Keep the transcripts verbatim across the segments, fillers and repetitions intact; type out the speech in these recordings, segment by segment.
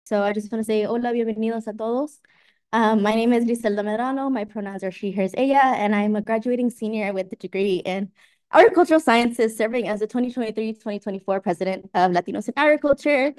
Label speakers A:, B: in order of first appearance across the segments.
A: So I just want to say hola, bienvenidos a todos. Um, my name is Griselda Medrano. My pronouns are she, hers, ella, and I'm a graduating senior with a degree in agricultural sciences, serving as the twenty twenty-three twenty twenty-four president of Latinos in Agriculture.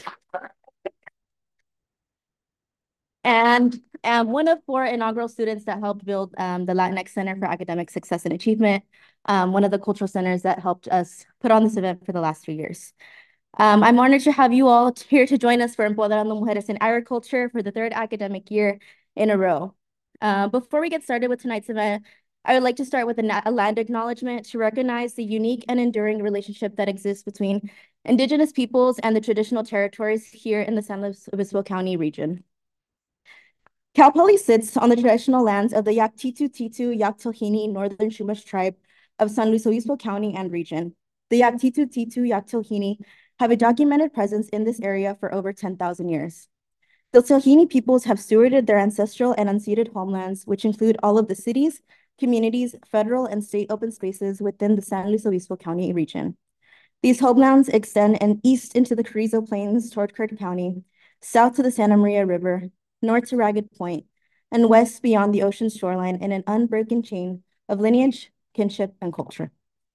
A: And am one of four inaugural students that helped build um, the Latinx Center for Academic Success and Achievement, um, one of the cultural centers that helped us put on this event for the last few years. Um, I'm honored to have you all here to join us for Empoderando Mujeres in Agriculture for the third academic year in a row. Uh, before we get started with tonight's event, I would like to start with a, a land acknowledgement to recognize the unique and enduring relationship that exists between Indigenous peoples and the traditional territories here in the San Luis Obispo County region. Cal Poly sits on the traditional lands of the Yaktitu Titu Yaktohini Northern Chumash tribe of San Luis Obispo County and region. The Yaktitu Titu Yaktohini have a documented presence in this area for over ten thousand years. The Tohini peoples have stewarded their ancestral and unceded homelands, which include all of the cities, communities, federal and state open spaces within the San Luis Obispo County region. These homelands extend and east into the Carrizo Plains toward Kirk County, south to the Santa Maria River, north to Ragged Point, and west beyond the ocean's shoreline in an unbroken chain of lineage, kinship, and culture.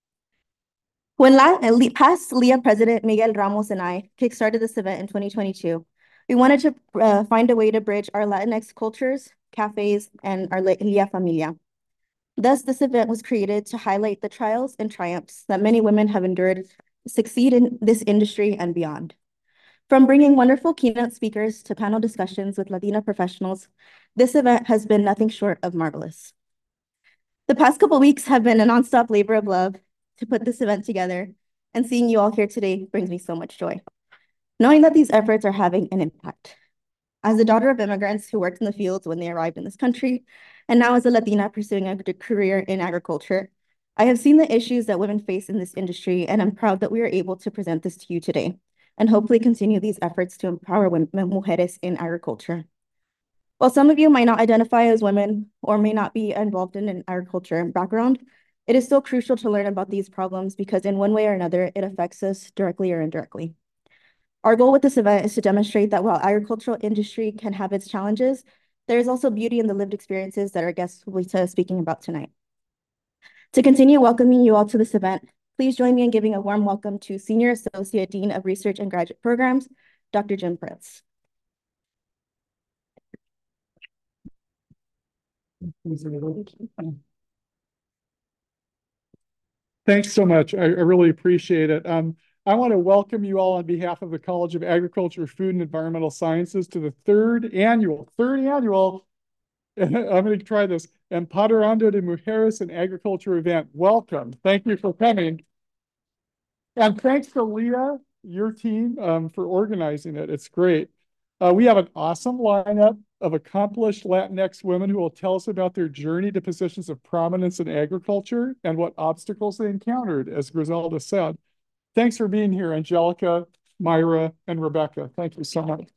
A: When la past L I A President Miguel Ramos and I kickstarted this event in twenty twenty-two, we wanted to uh, find a way to bridge our Latinx cultures, cafes, and our L I A Familia. Thus, this event was created to highlight the trials and triumphs that many women have endured to succeed in this industry and beyond. From bringing wonderful keynote speakers to panel discussions with Latina professionals, this event has been nothing short of marvelous. The past couple weeks have been a nonstop labor of love to put this event together, and seeing you all here today brings me so much joy, knowing that these efforts are having an impact. As a daughter of immigrants who worked in the fields when they arrived in this country, and now as a Latina pursuing a career in agriculture, I have seen the issues that women face in this industry, and I'm proud that we are able to present this to you today, and hopefully continue these efforts to empower women, mujeres in agriculture. While some of you might not identify as women or may not be involved in an agriculture background, it is still crucial to learn about these problems because in one way or another, it affects us directly or indirectly. Our goal with this event is to demonstrate that while agricultural industry can have its challenges, there is also beauty in the lived experiences that our guests will be speaking about tonight. To continue welcoming you all to this event, please join me in giving a warm welcome to Senior Associate Dean of Research and Graduate Programs, Doctor Jim Prince.
B: Thanks so much. I, I really appreciate it. Um, I want to welcome you all on behalf of the College of Agriculture, Food, and Environmental Sciences to the third annual, third annual, I'm going to try this, Empoderando de Mujeres in Agriculture event. Welcome. Thank you for coming. And thanks to Leah, your team, um, for organizing it. It's great. Uh, we have an awesome lineup of accomplished Latinx women who will tell us about their journey to positions of prominence in agriculture and what obstacles they encountered, as Griselda said. Thanks for being here, Angelica, Myra, and Rebecca. Thank you so much.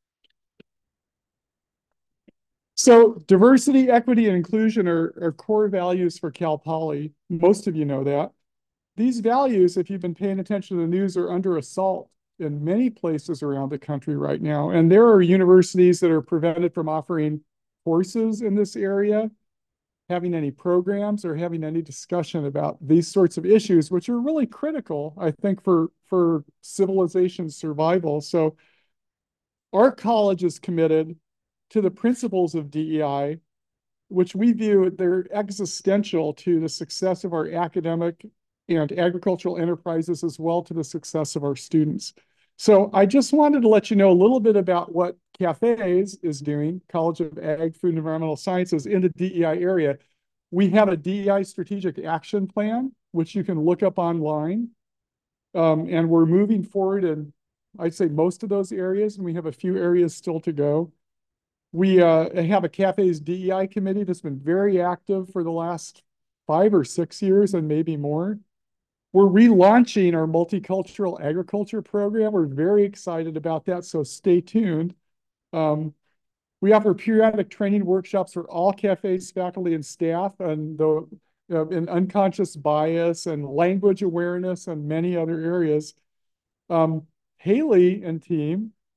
B: So diversity, equity, and inclusion are, are core values for Cal Poly. Most of you know that. These values, if you've been paying attention to the news, are under assault in many places around the country right now. And there are universities that are prevented from offering courses in this area, having any programs, or having any discussion about these sorts of issues, which are really critical, I think, for, for civilization's survival. So our college is committed to the principles of D E I, which we view they're existential to the success of our academic and agricultural enterprises, as well to the success of our students. So I just wanted to let you know a little bit about what CAFES is doing, College of Ag, Food, and Environmental Sciences, in the D E I area. We have a D E I strategic action plan, which you can look up online. Um, and we're moving forward in, I'd say, most of those areas, and we have a few areas still to go. We uh, have a CAFES D E I committee that's been very active for the last five or six years and maybe more. We're relaunching our multicultural agriculture program. We're very excited about that, so stay tuned. Um, we offer periodic training workshops for all CAFES faculty and staff and the uh, in unconscious bias and language awareness and many other areas. Um, Haley and team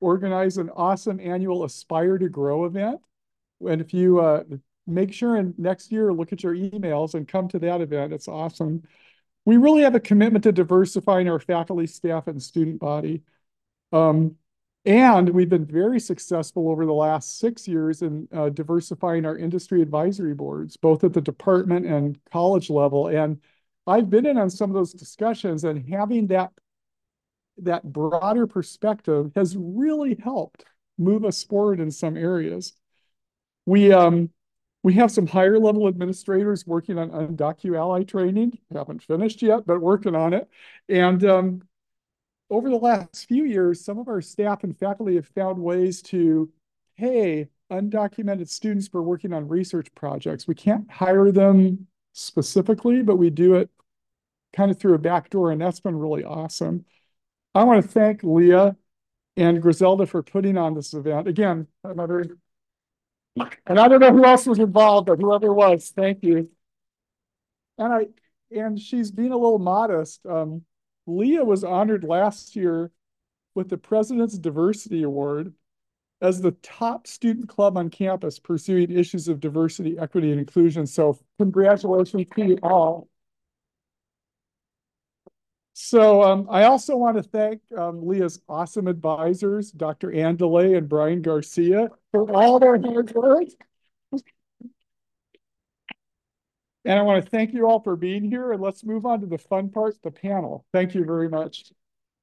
B: organize an awesome annual Aspire to Grow event. And if you uh, make sure and next year look at your emails and come to that event, it's awesome. We really have a commitment to diversifying our faculty, staff, and student body. Um, and we've been very successful over the last six years in uh, diversifying our industry advisory boards, both at the department and college level. And I've been in on some of those discussions, and having that, that broader perspective has really helped move us forward in some areas. We, um, we have some higher level administrators working on UndocuAlly training. Haven't finished yet, but working on it. And um, over the last few years, some of our staff and faculty have found ways to pay undocumented students for working on research projects. We can't hire them specifically, but we do it kind of through a back door, and that's been really awesome. I want to thank Leah and Griselda for putting on this event. Again, another, and I don't know who else was involved, but whoever was, thank you. And I, and she's being a little modest. Um, Leah was honored last year with the President's Diversity Award as the top student club on campus pursuing issues of diversity, equity, and inclusion. So congratulations to you all. So um, I also want to thank um, Leah's awesome advisors, Doctor Ann DeLay and Brian Garcia, for all their hard work. And I want to thank you all for being here, and let's move on to the fun part, the panel. Thank you very much.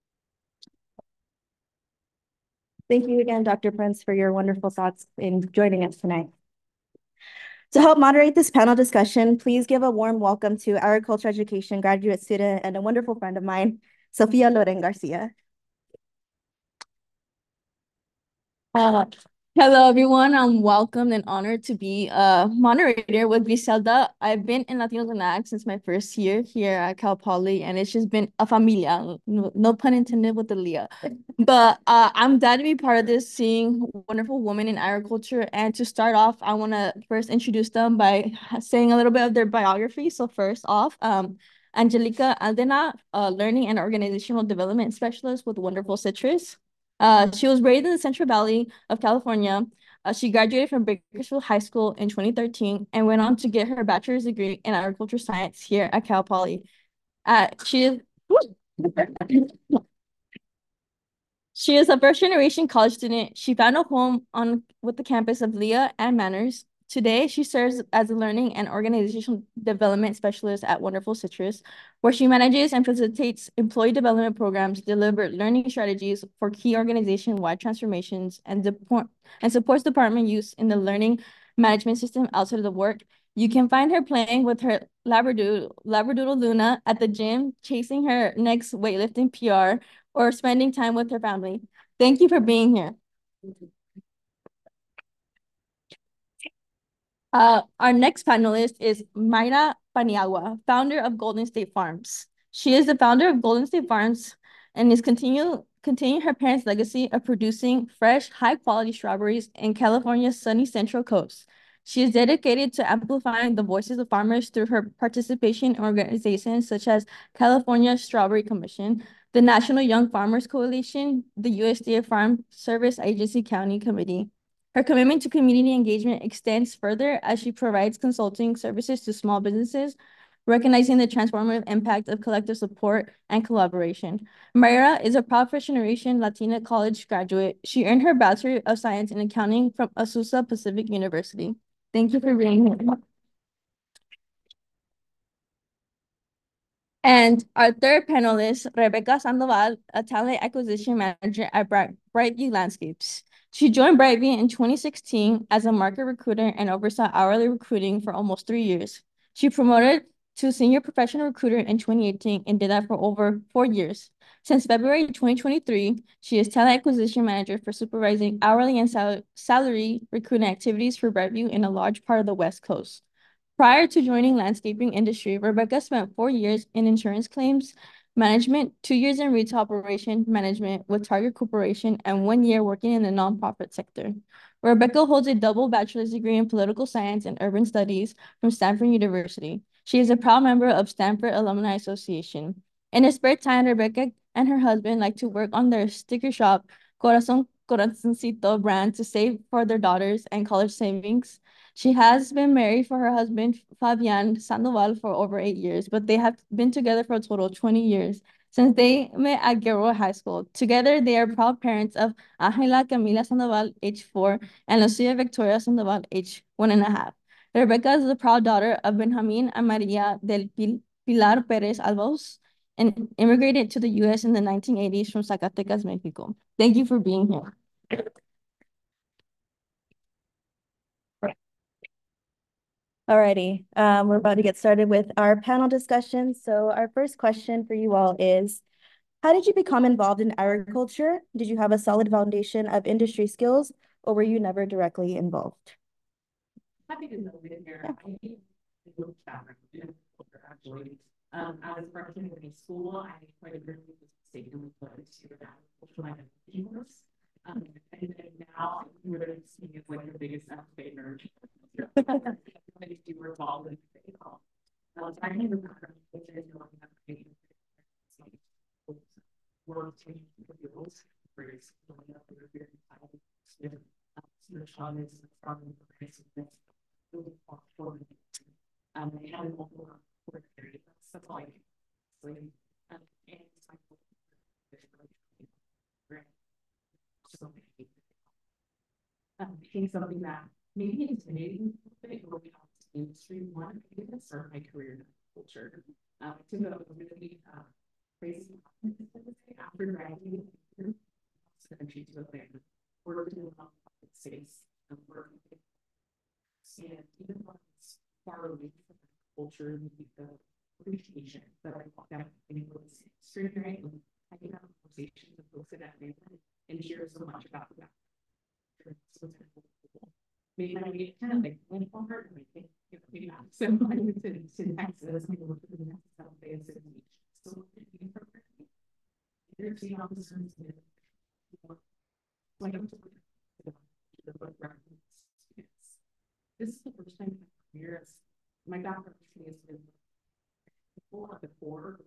A: Thank you again, Doctor Prince, for your wonderful thoughts in joining us tonight. To help moderate this panel discussion, please give a warm welcome to agriculture education graduate student and a wonderful friend of mine, Sofia Loren Garcia.
C: Uh, hello, everyone. I'm welcomed and honored to be a moderator with Griselda. I've been in Latinos and Ag since my first year here at Cal Poly, and it's just been a familia, no, no pun intended with the Leah. But uh, I'm glad to be part of this, seeing wonderful women in agriculture. And to start off, I want to first introduce them by saying a little bit of their biography. So first off, um, Angelica Aldena, a learning and organizational development specialist with Wonderful Citrus. Uh, she was raised in the Central Valley of California. Uh, she graduated from Bakersfield High School in twenty thirteen and went on to get her bachelor's degree in agriculture science here at Cal Poly. Uh, she is she is a first generation college student. She found a home on with the campus of Leah and Manners. Today, she serves as a learning and organizational development specialist at Wonderful Citrus, where she manages and facilitates employee development programs, deliver learning strategies for key organization-wide transformations, and, and supports department use in the learning management system outside of the work. You can find her playing with her Labradoodle, Labradoodle Luna at the gym, chasing her next weightlifting P R, or spending time with her family. Thank you for being here. Uh, our next panelist is Mayra Paniagua, founder of Golden State Farms. She is the founder of Golden State Farms and is continue, continuing her parents' legacy of producing fresh, high-quality strawberries in California's sunny Central Coast. She is dedicated to amplifying the voices of farmers through her participation in organizations such as California Strawberry Commission, the National Young Farmers Coalition, the U S D A Farm Service Agency County Committee. Her commitment to community engagement extends further as she provides consulting services to small businesses, recognizing the transformative impact of collective support and collaboration. Mayra is a proud first-generation Latina college graduate. She earned her Bachelor of Science in Accounting from Azusa Pacific University. Thank you for being here. And our third panelist, Rebecca Sandoval, a talent acquisition manager at Bright Brightview Landscapes. She joined Brightview in twenty sixteen as a market recruiter and oversaw hourly recruiting for almost three years. She promoted to senior professional recruiter in twenty eighteen and did that for over four years. Since February twenty twenty-three, she is talent acquisition manager for supervising hourly and sal salary recruiting activities for Brightview in a large part of the West Coast. Prior to joining landscaping industry, Rebecca spent four years in insurance claims management, two years in retail operation management with Target Corporation, and one year working in the nonprofit sector. Rebecca holds a double bachelor's degree in political science and urban studies from Stanford University. She is a proud member of Stanford Alumni Association. In her spare time, Rebecca and her husband like to work on their sticker shop, Corazon Corazoncito brand to save for their daughters and college savings. She has been married for her husband, Fabian Sandoval, for over eight years, but they have been together for a total of twenty years since they met at Guerrero High School. Together, they are proud parents of Ángela Camila Sandoval, age four, and Lucia Victoria Sandoval, age one and a half. Rebecca is the proud daughter of Benjamin and Maria del Pil Pilar Perez Albos, and immigrated to the U S in the nineteen eighties from Zacatecas, Mexico. Thank you for being here.
A: Alrighty, um, we're about to get started with our panel discussion. So our first question for you all is, how did you become involved in agriculture? Did you have a solid foundation of industry skills, or were you never directly involved?
D: Happy to know it here. I moved back actually. Um, I was freshman in high school. I quite a bit of mistakenly put into that cultural course. Um, and then now I'm really seeing it like the biggest aspect nerd. You were involved in it. Um, I never got it. World changing fields, very very the Sean is from the place really for um they had an open work area that's like um and it's like so um became something that maybe intimidating a bit or we have to industry one maybe to start my career in culture. Um I took a really uh crazy after graduating so entry to a family worked in a space and work and even though it's far away from the culture and the appreciation that I walked out and it was extraordinary and I can have conversations with folks in that neighborhood and share so much about that. So maybe I get kind of like went forward and I think maybe not so I went to, to Texas and looked at the next seven days in the beach. So there's the officers like I'm this is the first time in my career. My doctor has been people at the core.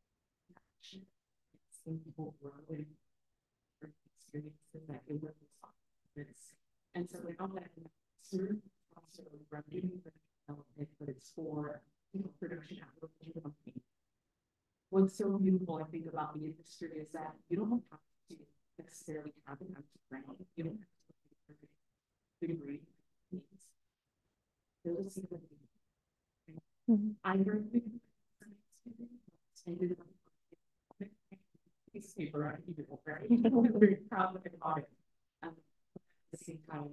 D: Some people grow in experiences that they were and so like all that certain also revenue development, but it's for you know production application company. What's so beautiful, I think, about the industry is that you don't have to necessarily have an empty ground. You don't have to degree needs. Those are the I really ended up piece of paper I keep it right. I'm very proud of it about it. Um, at the same time,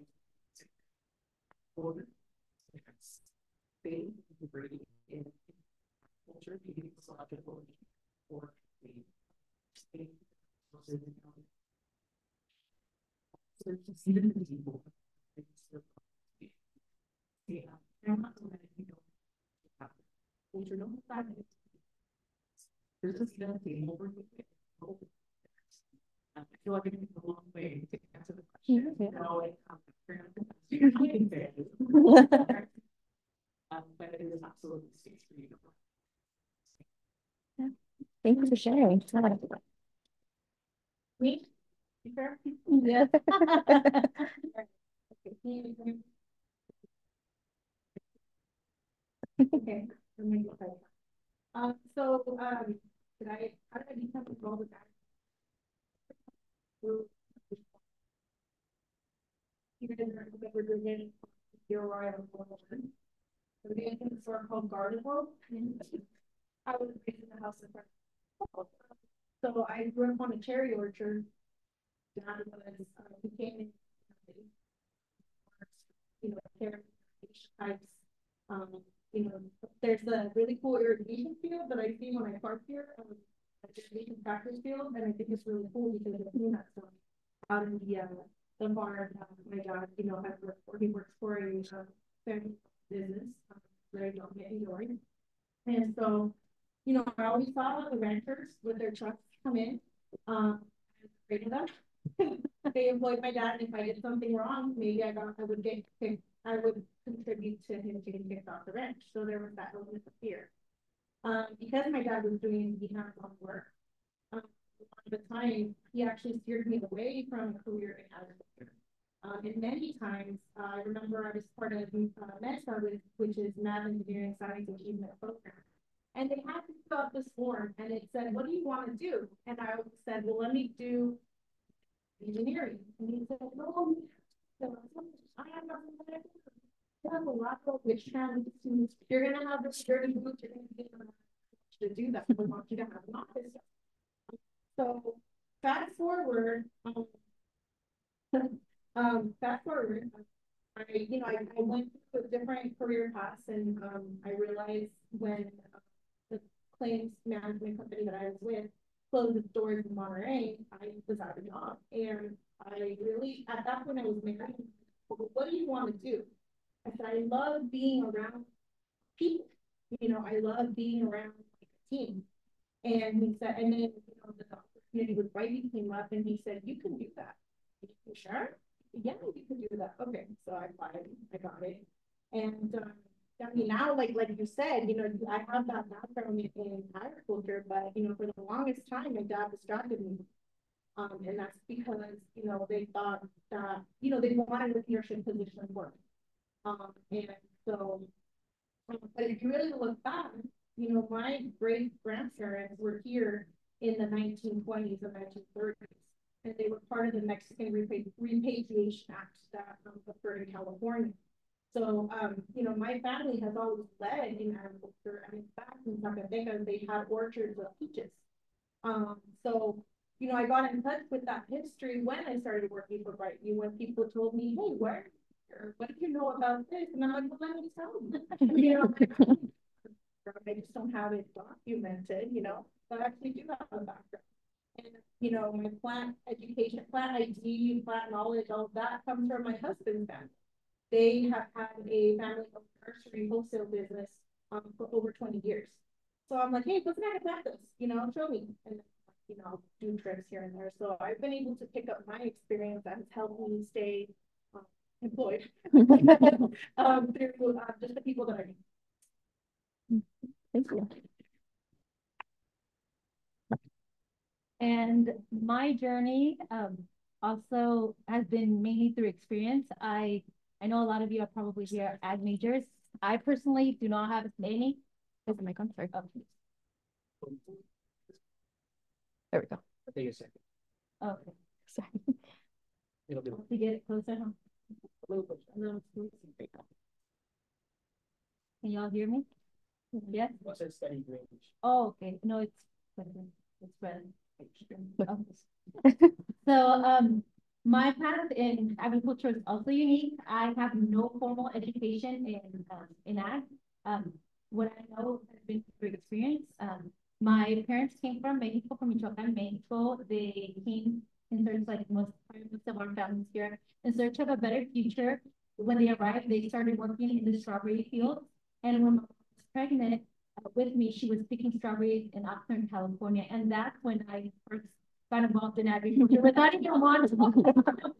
D: for they degree in culture, being psychological or the so just even the people. Yeah, I'm not so many people. Culture don't have it. There's just gonna be over here. I feel like it's a long way to answer the question. You know, like, um, um, but it is absolutely space for you to work.
A: Yeah. Thank you for sharing.
D: Me? Sure.
A: Yeah.
D: Okay. Um, so, um, did I, how did I become involved with that? You guys are doing your royal woman. So the infant store called Garden World. I was raised in the house of friends. So I grew up on a cherry orchard. Dad was, uh, he came in, you know, cherry types. Um, you know, there's a really cool irrigation field that I see when I park here. Um, irrigation practice field, and I think it's really cool because it's doing that stuff out in the uh, the barn. Um, my dad, you know, has worked for he works for a uh, family business, um, very young and young. And so, you know, I always saw the renters with their trucks come in, um, and afraid of them. They employed my dad, and if I did something wrong, maybe I got I would get kicked. I would contribute to him getting kicked off the ranch. So there was that element of fear. Um, because my dad was doing the hands-on work, um, at the time, he actually steered me away from a career in agriculture. Um, and many times, uh, I remember I was part of uh, MESA, which, which is Math Engineering Science Achievement Program. And they had to fill out this form, and it said, what do you want to do? And I said, well, let me do engineering. And he said, no, I have nothing to do. You have a lot of which translates to, you're going to have the security booth, you're going to get to do that. We want you to have an office. So fast forward, um, um, fast forward, I, you know, I, I went through a different career paths, and um, I realized when uh, the claims management company that I was with closed its doors in Monterey, I was out of a job. And I really, at that point, I was married. What do you want to do? I said, I love being around people. You know, I love being around like, a team. And he said, and then, you know, the opportunity with Whitey came up, and he said, you can do that. You sure? Yeah, you can do that. Okay, so I applied, I got it. And um, I mean, now, like like you said, you know, I have that background in, in agriculture, but, you know, for the longest time, my dad distracted me. Um, and that's because, you know, they thought that, you know, they wanted a leadership position at work. Um, and so, um, but if you really look back, you know, my great grandparents were here in the nineteen twenties and nineteen thirties, and they were part of the Mexican Repa Repatriation Act that um, occurred in California. So, um, you know, my family has always led in agriculture, and in fact, in Zacatecas, they had orchards of peaches. Um, so, you know, I got in touch with that history when I started working for Brightview, when people told me, hey, where, what do you know about this? And I'm like, well, let me tell you. You know, I just don't have it documented, you know, but I actually do have a background. And, you know, my plant education, plant I D, plant knowledge, all of that comes from my husband's family. They have had a family nursery wholesale business um, for over twenty years. So I'm like, hey, let's not have this, you know, show me. And, you know, do trips here and there. So I've been able to pick up my experience that has helped me stay um, employed um, through uh, just the people that I meet.
E: Thank you. And my journey um, also has been mainly through experience. I I know a lot of you are probably here ag majors. I personally do not have any. Is the mic on? Sorry. Oh, there we go.
F: I'll take a second.
E: Okay. Sorry.
F: It'll do.
E: To get it closer, huh?
F: A little closer.
E: A little closer. Can y'all hear me? Yes.
F: What's that steady range?
E: Oh, okay. No, it's it's red. Okay. So um my path in agriculture is also unique. I have no formal education in um, in ag. Um, what I know has been through experience. Um, my parents came from Mexico, from Michoacan, Mexico. They came in search, like most, most of our families here, in search of a better future. When they arrived, they started working in the strawberry fields. And when I was pregnant uh, with me, she was picking strawberries in Oxnard, California, and that's when I first got involved in agriculture without even wanting to.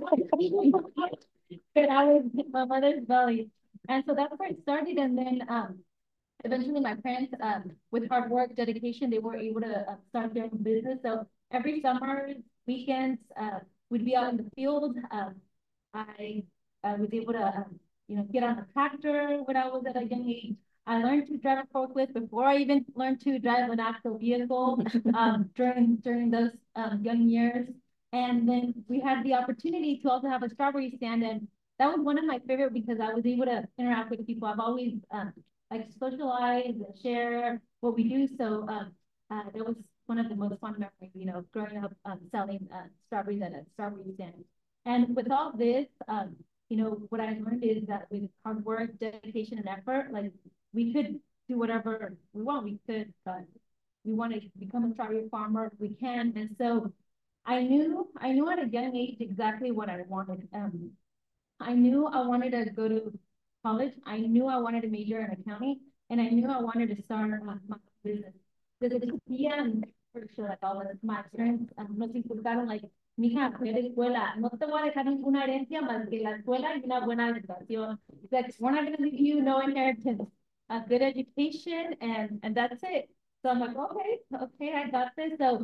E: And I was in my mother's belly. And so that's where it started. And then um, eventually my parents, um, with hard work, dedication, they were able to uh, start their own business. So every summer, weekends, uh, we'd be out in the field. Um, I uh, was able to, um, you know, get on a tractor when I was at a young age. I learned to drive a forklift before I even learned to drive an actual vehicle um, during during those um, young years. And then we had the opportunity to also have a strawberry stand, and that was one of my favorite because I was able to interact with people. I've always um, like socialize and share what we do. So um, uh, that was one of the most fun memories, you know, growing up um, selling uh, strawberries at a strawberry stand. And with all this, um, you know, what I learned is that with hard work, dedication, and effort, like we could do whatever we want. We could, uh, we want to become a strawberry farmer, we can. And so I knew, I knew at a young age exactly what I wanted. Um, I knew I wanted to go to college. I knew I wanted to major in accounting, and I knew I wanted to start uh, my business. Desde chiquilla, for sure, like all of my parents um, nos inculcaron like, mija, ve a la escuela, no te voy a dejar ninguna herencia más que la escuela y una buena educación. Like, we're not going to leave you no inheritance, a good education, and and that's it. So I'm like, okay, okay, I got this. So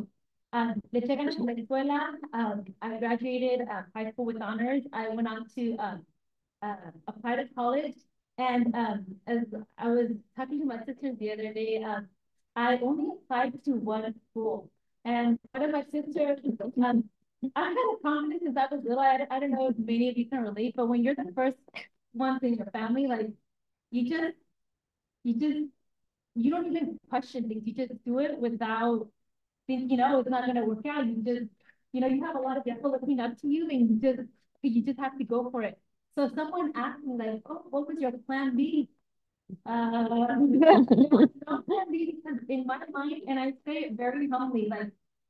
E: Um, le eché ganas en la escuela. Um, I graduated uh, high school with honors. I went on to um, uh, apply to college. And um, as I was talking to my sisters the other day, um, I only applied to one school. And one of my sisters, um, I had a confidence since I was little. I, I don't know if many of you can relate, but when you're the first ones in your family, like you just, you just, you don't even question things. You just do it without think, you know, it's not gonna work out. You just, you know, you have a lot of people looking up to you and you just, you just have to go for it. So if someone asked me like, oh, what was your plan B? Uh, no plan B, because in my mind, and I say it very humbly, like,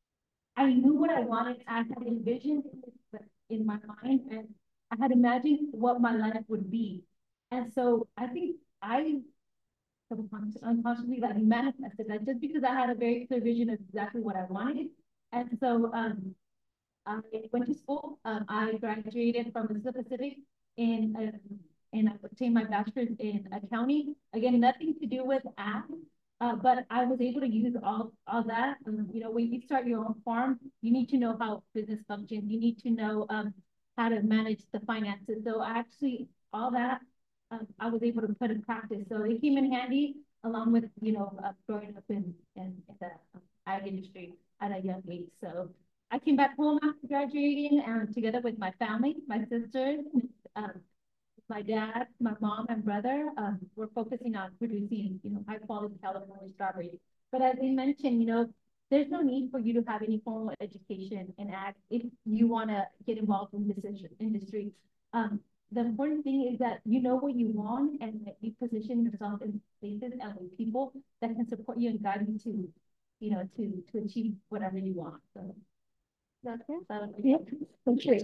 E: I knew what I wanted. I had envisioned it in my mind and I had imagined what my life would be. And so I think I subconsciously, unconsciously, like manifested that just because I had a very clear vision of exactly what I wanted. And so um, I went to school. Um, I graduated from the Pacific in uh, and I obtained my bachelor's in accounting. Again, nothing to do with ag, uh, but I was able to use all all that. Um, you know, when you start your own farm, you need to know how business functions. You need to know um, how to manage the finances. So actually, all that um, I was able to put in practice. So it came in handy along with you know uh, growing up in in, in the um, ag industry at a young age. So I came back home after graduating and together with my family, my sisters, um, my dad, my mom and brother, um, we're focusing on producing, you know, high quality California strawberries. But as I mentioned, you know, there's no need for you to have any formal education in ag if you want to get involved in this industry. Um, the important thing is that you know what you want and that you position yourself in places and with people that can support you and guide you to, you know, to to achieve whatever you want. So. Okay. Yeah, okay.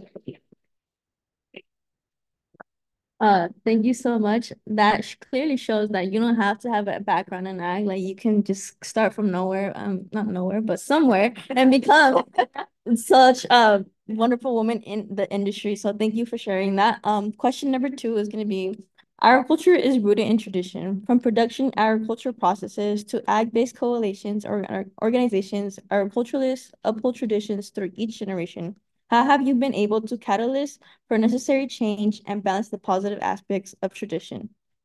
C: Uh, thank you so much. That sh- clearly shows that you don't have to have a background in ag. Like you can just start from nowhere, um, not nowhere, but somewhere, and become such a wonderful woman in the industry. So thank you for sharing that. Um, question number two is going to be, agriculture is rooted in tradition. From production agriculture processes to ag-based coalitions or, or organizations, agriculturalists uphold traditions through each generation. How have you been able to catalyst for necessary change and balance the positive aspects of tradition?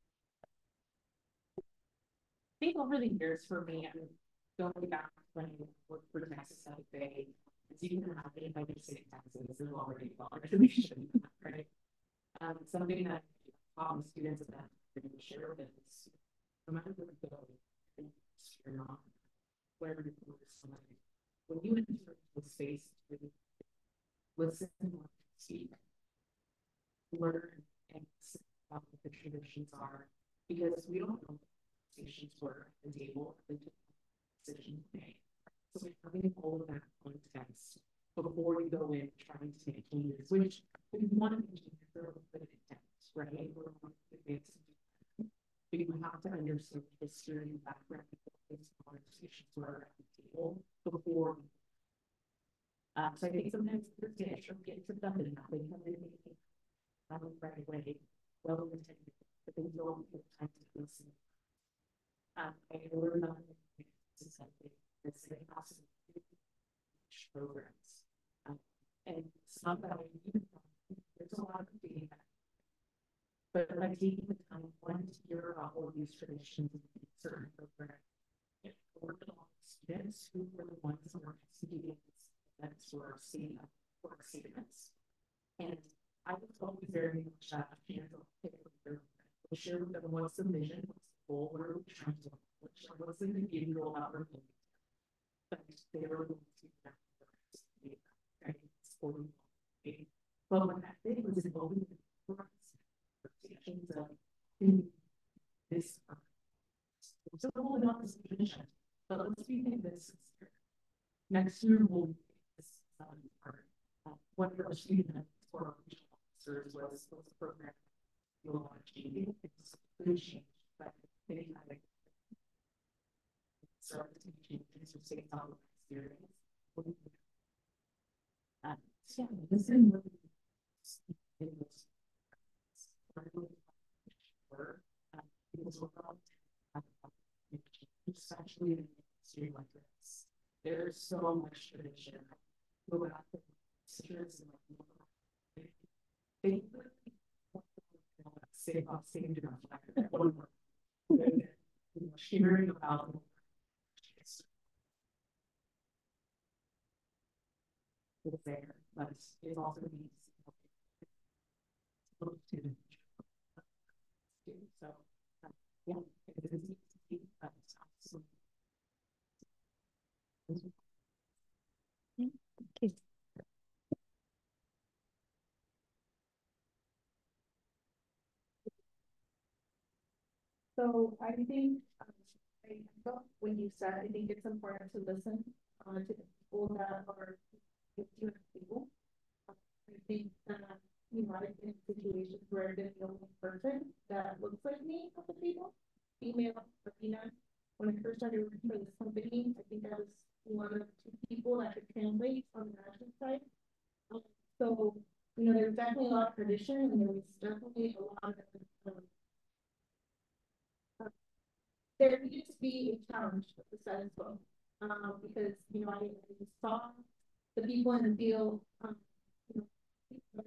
D: I think over the years for me, I'm going back when I worked for Texas South Bay, as you can imagine, if I just say Texas, there's already a lot of tradition, right? Um, something that um, students that I'm going to share with is, no matter where you go, you're not where you somebody. When you enter the space to listen and speak, learn and see about what the traditions are, because we don't know what conversations were at the table, the decisions made. So having all of that context before you go in trying to make changes, which if you want to make changes, they're a little bit intense, right? We're on advanced, but you have to understand the history and background of these conversations were at the table before. Um, so I think sometimes the initial get to them and not they come in and right away, well intended, but they don't have time to listen. Um, I learned on something that's an awesome programs. Um, and it's not that I need there's a lot of feedback. But by taking the time, one to hear about all these traditions in certain programs, it worked on students who were the ones who were executing events or seeing work statements. And I was always very much that we'll share with them what's the vision, what's the goal, what are we trying to accomplish, what's the behavioral outcome. But they were going to but what that did was involving the conversations of this. So we'll not this tradition, but let's begin this next year. We'll this um, part. Uh, what you're achieving for officers was was a program you'll want to change. It's good change, but they kind of start to change or say it's all experience. Uh, so yeah, this is really it was because we're all especially in a industry like this, there's so much tradition. Go back to citrus and like they say about saved enough like one more. You know, sharing about it's there, but it also needs to so um, yeah, it is easy, but it's absolutely.
C: Okay.
D: So I think, um, I thought when you said, I think it's important to listen uh, to the people that are with you at the table. Uh, I think that, you know, I've been in situations where I've been the only person that looks like me at the table, female, Latina. When I first started working for this company, I think I was one of two people that could translate on the management side. Um, so, you know, there's definitely a lot of tradition and there was definitely a lot of um, there needs to be a challenge with the status quo. Um, because, you know, I, I saw the people in the field, um, you know,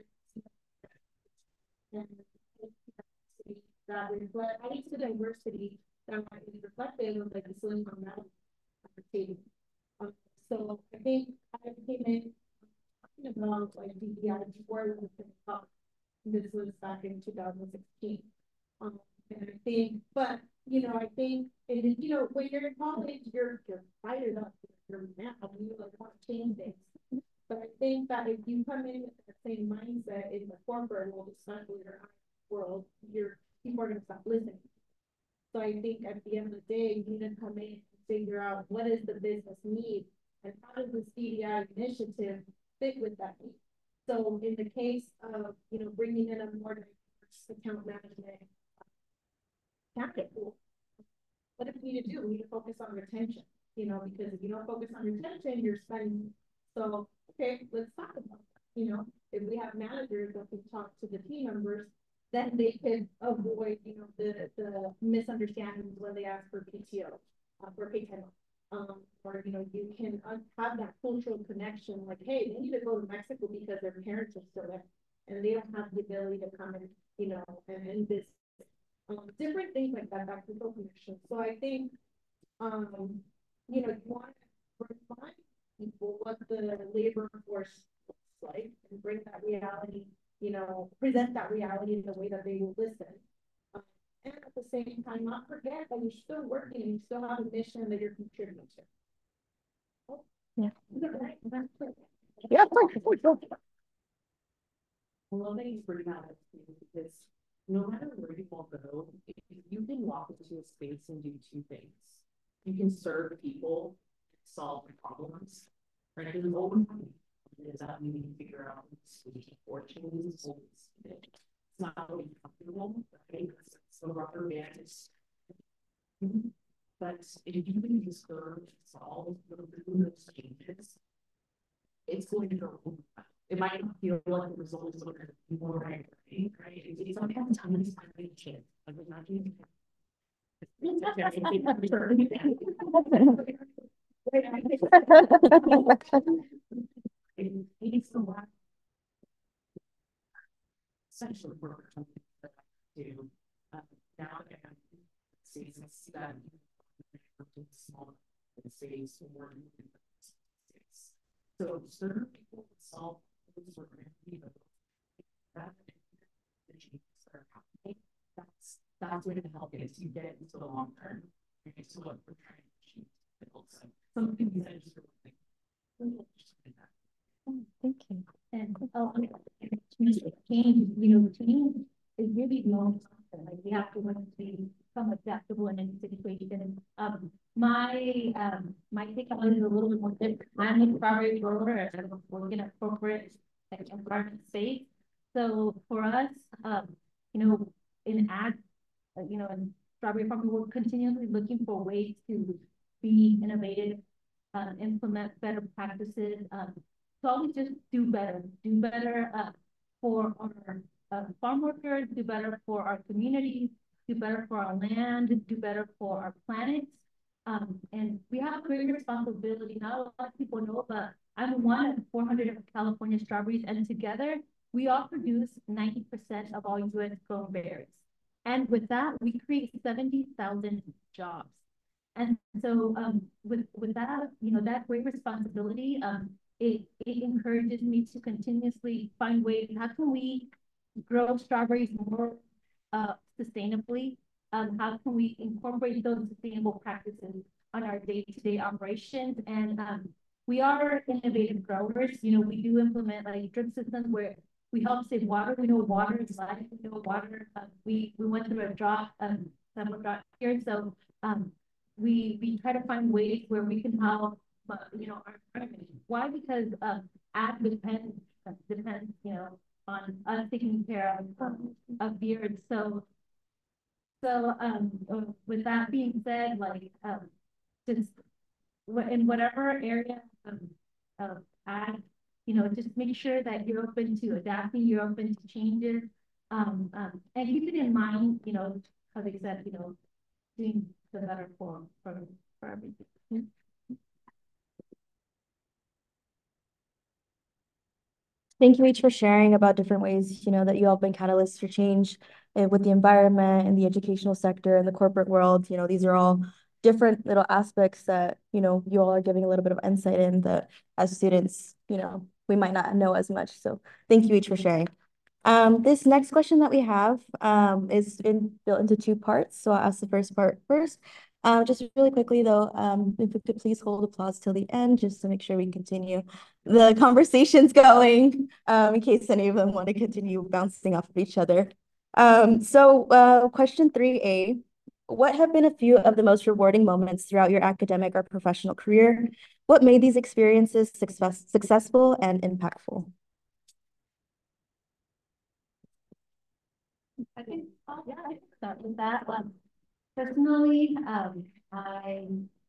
D: and that reflect, I think the diversity that might be reflected of like the Silicon Valley table. Um, so I think I came in talking about like D E I before we talk. This was back in two thousand sixteen. Um, and I think, but you know, I think it is, you know, when you're in college, you're you're fired up, you're mad, you like want to change things. But I think that if you come in with the same mindset in the corporate world, especially your world, you're people are gonna stop listening. So I think at the end of the day, you need to come in and figure out what is the business need and how does this D E I initiative fit with that need. So in the case of, you know, bringing in a more diverse account management candidate pool, what do we need to do? We need to focus on retention, you know, because if you don't focus on retention, you're spending. So, okay, let's talk about that. You know, if we have managers that can talk to the team members, then they could avoid, you know, the, the misunderstandings when they ask for P T O, uh, for pay time. Um, or, you know, you can have that cultural connection, like, hey, they need to go to Mexico because their parents are still there and they don't have the ability to come and, you know, and, and this, um, different things like that, that cultural connection. So I think, um, you know, you want to remind people what the labor force looks like and bring that reality, you know, present that reality in the way that they will listen. Um, and at the same time, not forget that you're still working and you still have a mission that you're contributing to. Oh,
C: yeah.
D: Yeah, I love that you bring that up because no matter where you all go, if you can walk into a space and do two things, you can serve people, solve problems, right? There's always is that we need to figure out solution for changes. It's not always comfortable, right? So rubber band is, but if you can just serve, solve those changes, it's going to go. It might not feel like the result is going to be more right, right? It's, it's like having time to find a chance. Like we're not doing it. It's the one. Essentially, we're something that I do uh, now and seasons that small states or states. So certain people solve those sort of that the changes that are happening. That's that's going to help as you get into the long term. So what we're trying to achieve. So some things that just really
C: Thank you.
E: And oh, change, you know, change is really long. Like we have to learn to become adaptable in any situation. Um, my um, my take on it is a little bit more different. I'm a strawberry grower and I'm working at corporate like environment space. So for us, um, you know, in ag, uh, you know, in strawberry farming, we're continually looking for ways to be innovative, uh, implement better practices, um, to always just do better, do better uh, for our uh, farm workers, do better for our communities, do better for our land, do better for our planet. Um, and we have a great responsibility. Not a lot of people know, but I'm one of four hundred California strawberries, and together we all produce ninety percent of all U S grown berries. And with that, we create seventy thousand jobs. And so, um, with, with that, you know, that great responsibility, um, it, it encourages me to continuously find ways, how can we grow strawberries more, uh, sustainably? Um, how can we incorporate those sustainable practices on our day-to-day operations? And, um, we are innovative growers. You know, we do implement like drip systems where we help save water. We know water is life. We know water, uh, we, we went through a drought, um, summer drought here. So, um, we, we try to find ways where we can help, uh, you know, our environment. Why? Because, um, ag depends, uh, depends, you know, on us taking care of, um, of beards. So, so, um, uh, with that being said, like, um, just wh- in whatever area of, of ag, you know, just make sure that you're open to adapting, you're open to changes. Um, um, and keep it in mind, you know, how they said, you know, doing the better for, for, for everything.
A: Thank you each for sharing about different ways, you know, that you all have been catalysts for change uh, with the environment and the educational sector and the corporate world. You know, these are all different little aspects that, you know, you all are giving a little bit of insight in that as students, you know, we might not know as much. So thank you each for sharing. Um, this next question that we have um, is in, built into two parts. So I'll ask the first part first. Um, just really quickly though, um, if we could please hold applause till the end, just to make sure we can continue the conversations going, um, in case any of them want to continue bouncing off of each other. Um, so uh, question three A, what have been a few of the most rewarding moments throughout your academic or professional career? What made these experiences success successful and impactful?
E: I think, oh, yeah, I can start with that. Um, personally, um, I,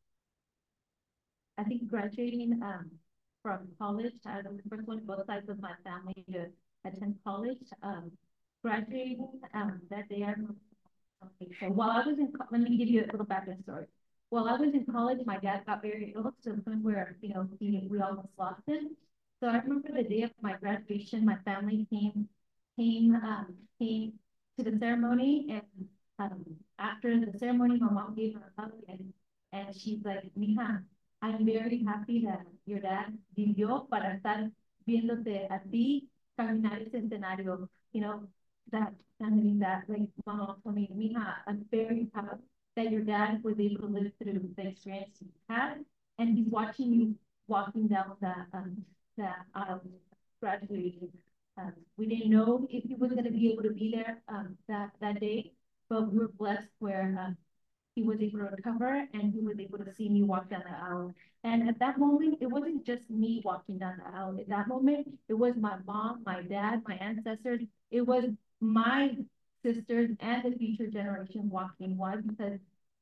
E: I think graduating, um, from college, I was the first one, both sides of my family to attend college. Um, graduating, um, that day, I remember, okay, so while I was in, co- let me give you a little background story. While I was in college, my dad got very ill to the point where, you know, he, we almost lost him. So I remember the day of my graduation, my family came, came, um, came to the ceremony, and um, after the ceremony, my mom gave her a hug, and and she's like, "Mija, I'm very happy that your dad vivió para estar viéndote a ti caminar el centenario." You know, that I mean that like my mom told me, "Mija, I'm very proud that your dad was able to live through the experience you had, and he's watching you walking down that um that aisle, graduating." Um, we didn't know if he was going to be able to be there um, that, that day, but we were blessed where um, he was able to recover and he was able to see me walk down the aisle. And at that moment, it wasn't just me walking down the aisle. At that moment, it was my mom, my dad, my ancestors. It was my sisters and the future generation walking. Why? Because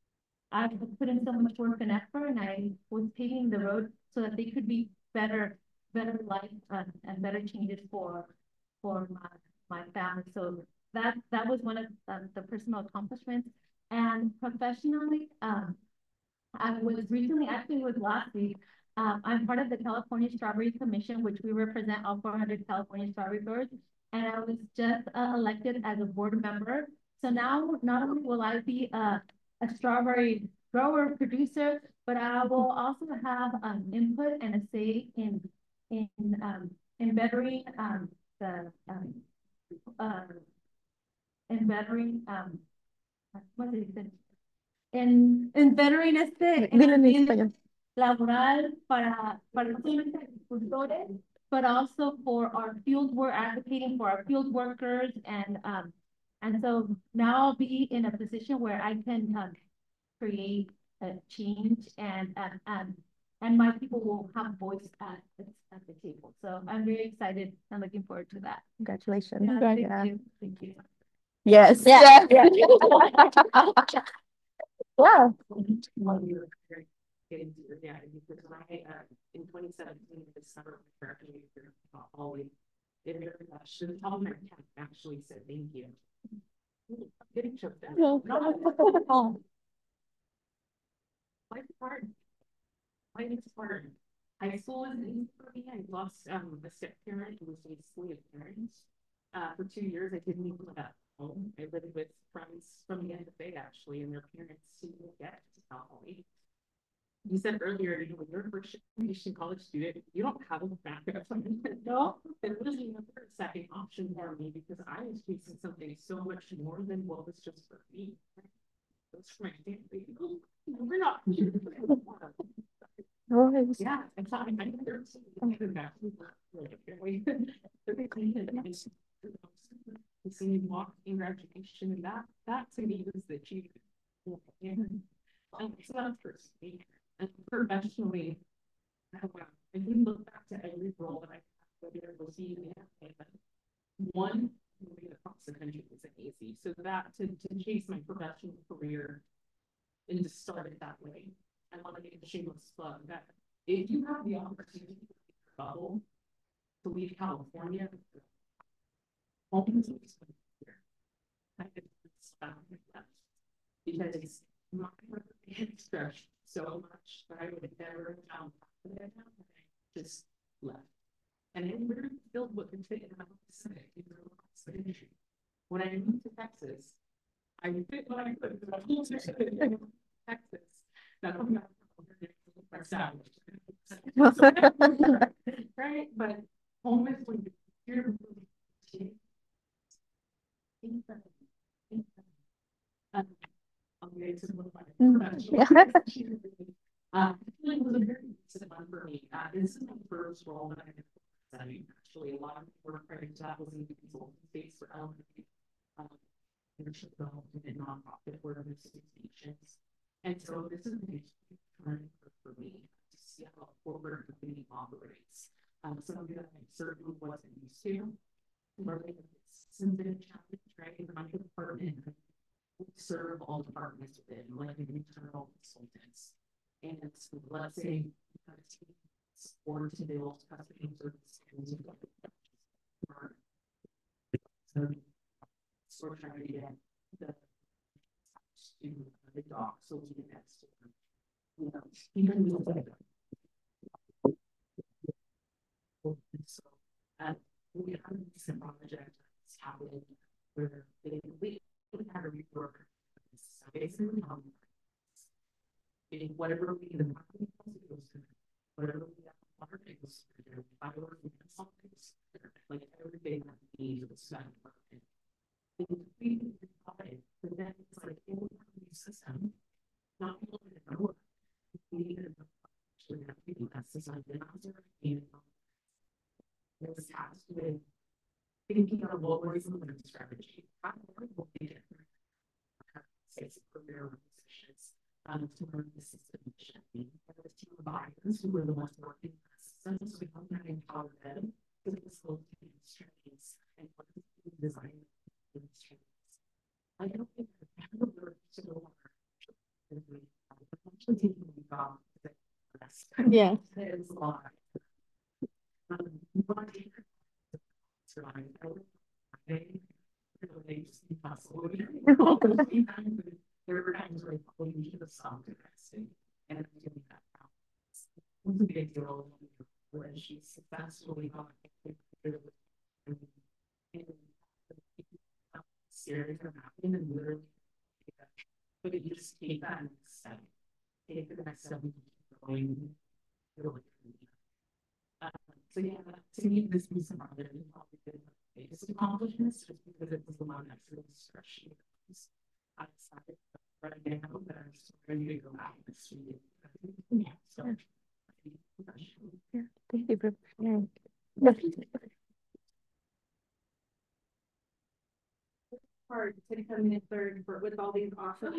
E: I put in so much work and effort, and I was paving the road so that they could be better, better life um, and better changes for for my, my family. So that that was one of um, the personal accomplishments. And professionally, um, I was recently, actually it was last week, um, I'm part of the California Strawberry Commission, which we represent all four hundred California strawberry growers. And I was just uh, elected as a board member. So now not only will I be a, a strawberry grower producer, but I will also have um, input and a say in in um, in bettering um, the um, uh, in bettering um, what did he say? En, en bettering este
A: Dilo en
E: ambiente
A: español.
E: laboral para para no solamente agricultores, but also for our field work, advocating for our field workers, and um and so now I'll be in a position where I can um, create a change, and um, um and my people will have voice at at the table. So I'm very excited and looking forward to that.
A: Congratulations.
E: Yeah, thank
A: Yeah.
E: you. Thank you.
A: Yes.
C: Yeah.
A: Yeah. Yeah.
D: Getting to the data because when I uh, in twenty seventeen, the summer therapy always did an introduction. Tom my cat actually said thank you. Getting choked up. Life is hard. Life is hard. High school wasn't easy for me. I lost um a step parent who was basically a parent. Uh, for two years, I didn't even live at home. I lived with friends from the N F A actually, and their parents didn't get to Cal Poly. You said earlier, you know, when you're a first generation college student, you don't have a backup plan. No, it was another second option for me because I was chasing something so much more than what was just for me. It was for my family. We're not. Yeah, I thought I might have something back. We see you walk in graduation, and that that to me was the achievement. And so that's personally and professionally. I can look back to every role that I had, whether it was even one moving across the country was easy. So that to, to chase my professional career and to start it that way. I want to make a shameless plug that if you have the opportunity to bubble to leave California, open to here. I could stop that because my had stretched so much that I would never have found that I just left. And it literally filled what could fit in my Pacific in the industry. When I moved to Texas, I fit what I could. I moved to Texas. Now I'm not right, but home is when you're um, I'll get into one of my uh, it was a very recent one for me. Uh, this is my first role that I did. Actually, a lot of work right that was in the consulting space for elementary um, leadership development and nonprofit organizations. And so this is a turn for me to see how a corporate company operates. Um, something that I certainly wasn't used to. Learning it's been a challenge, right? In my department, we serve all departments within, like internal consultants. And so let's say a team support to build customer service skills. So we're trying to get the to the doc, so we can next you know, even like so uh, we have a recent project that's happening where they we had a rework. So basically, um, in whatever we the marketing goes to, whatever we have water it goes to, fiber we have something like everything that we need to spend. We it, but then it's like in the system, not people that know we need to actually have people that's designed in and this has with thinking of what we're using the strategy. How will be different career positions um, to learn the system efficiently. And the team of buyers who are the ones working in the system, so we don't have to empower them to disclose the strategies and what is the design of the strategies. I don't think that I have a to go on. Actually taking the job.
C: Yeah.
D: There's a lot. Um, but they just impossible. There were times where I probably should have stopped investing and I'm doing that now. It was a big deal when she successfully got and serious from happening and literally but you just take that next step. Take the next step and keep going. Uh, so yeah, to me, this was some other probably the biggest accomplishments just because it was the one that's really stretching. I decided right now that I'm just ready to go back this week. Yeah, so
C: yeah, thank you for sharing.
D: hard to come in third for with all these awesome.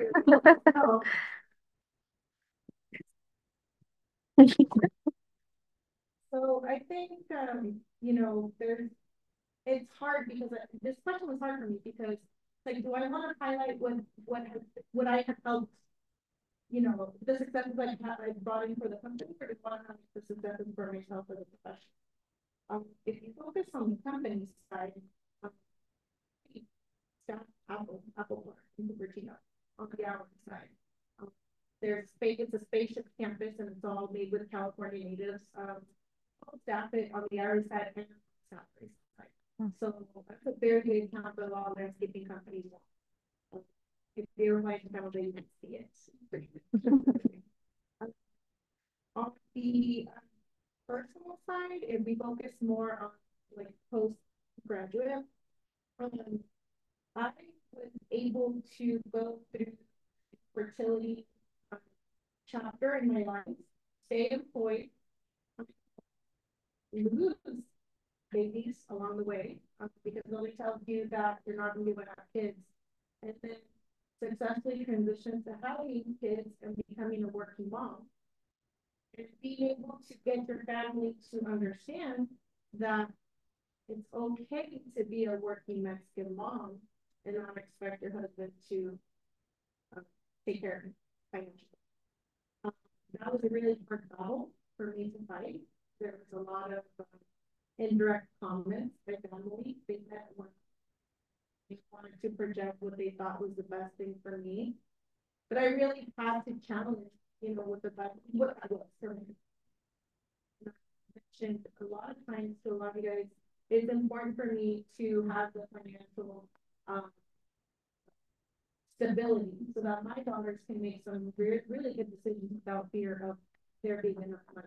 G: So I think, um, you know, there's, it's hard because I, this question was hard for me because, like, do I want to highlight what, what, what I have helped, you know, the successes I have I brought in for the company, or do I want to highlight the successes for myself as a professional? Um, if you focus on the company side, um, staff, Apple, Apple, in Cupertino, on the hourly side, um, there's space, it's a spaceship campus and it's all made with California natives. Um, I'll staff it on the Irish side and South Irish side. So that's a very good account of all landscaping companies. If you're right, probably you can see it. On the personal side, if we focus more on like postgraduate, um, I was able to go through fertility um, chapter in my life, stay employed, um, lose babies along the way, um, because nobody tells you that you're not going to be able to have kids, and then successfully transition to having kids and becoming a working mom. And being able to get your family to understand that it's okay to be a working Mexican mom and not expect your husband to uh, take care of you financially. Um, that was a really hard battle for me to fight. There was a lot of um, indirect comments by family. They had one, they wanted to project what they thought was the best thing for me. But I really had to challenge, you know, what the best, what I was for me. Mentioned a lot of times to a lot of you guys, it's important for me to have the financial um, stability so that my daughters can make some re really good decisions without fear of there being enough money.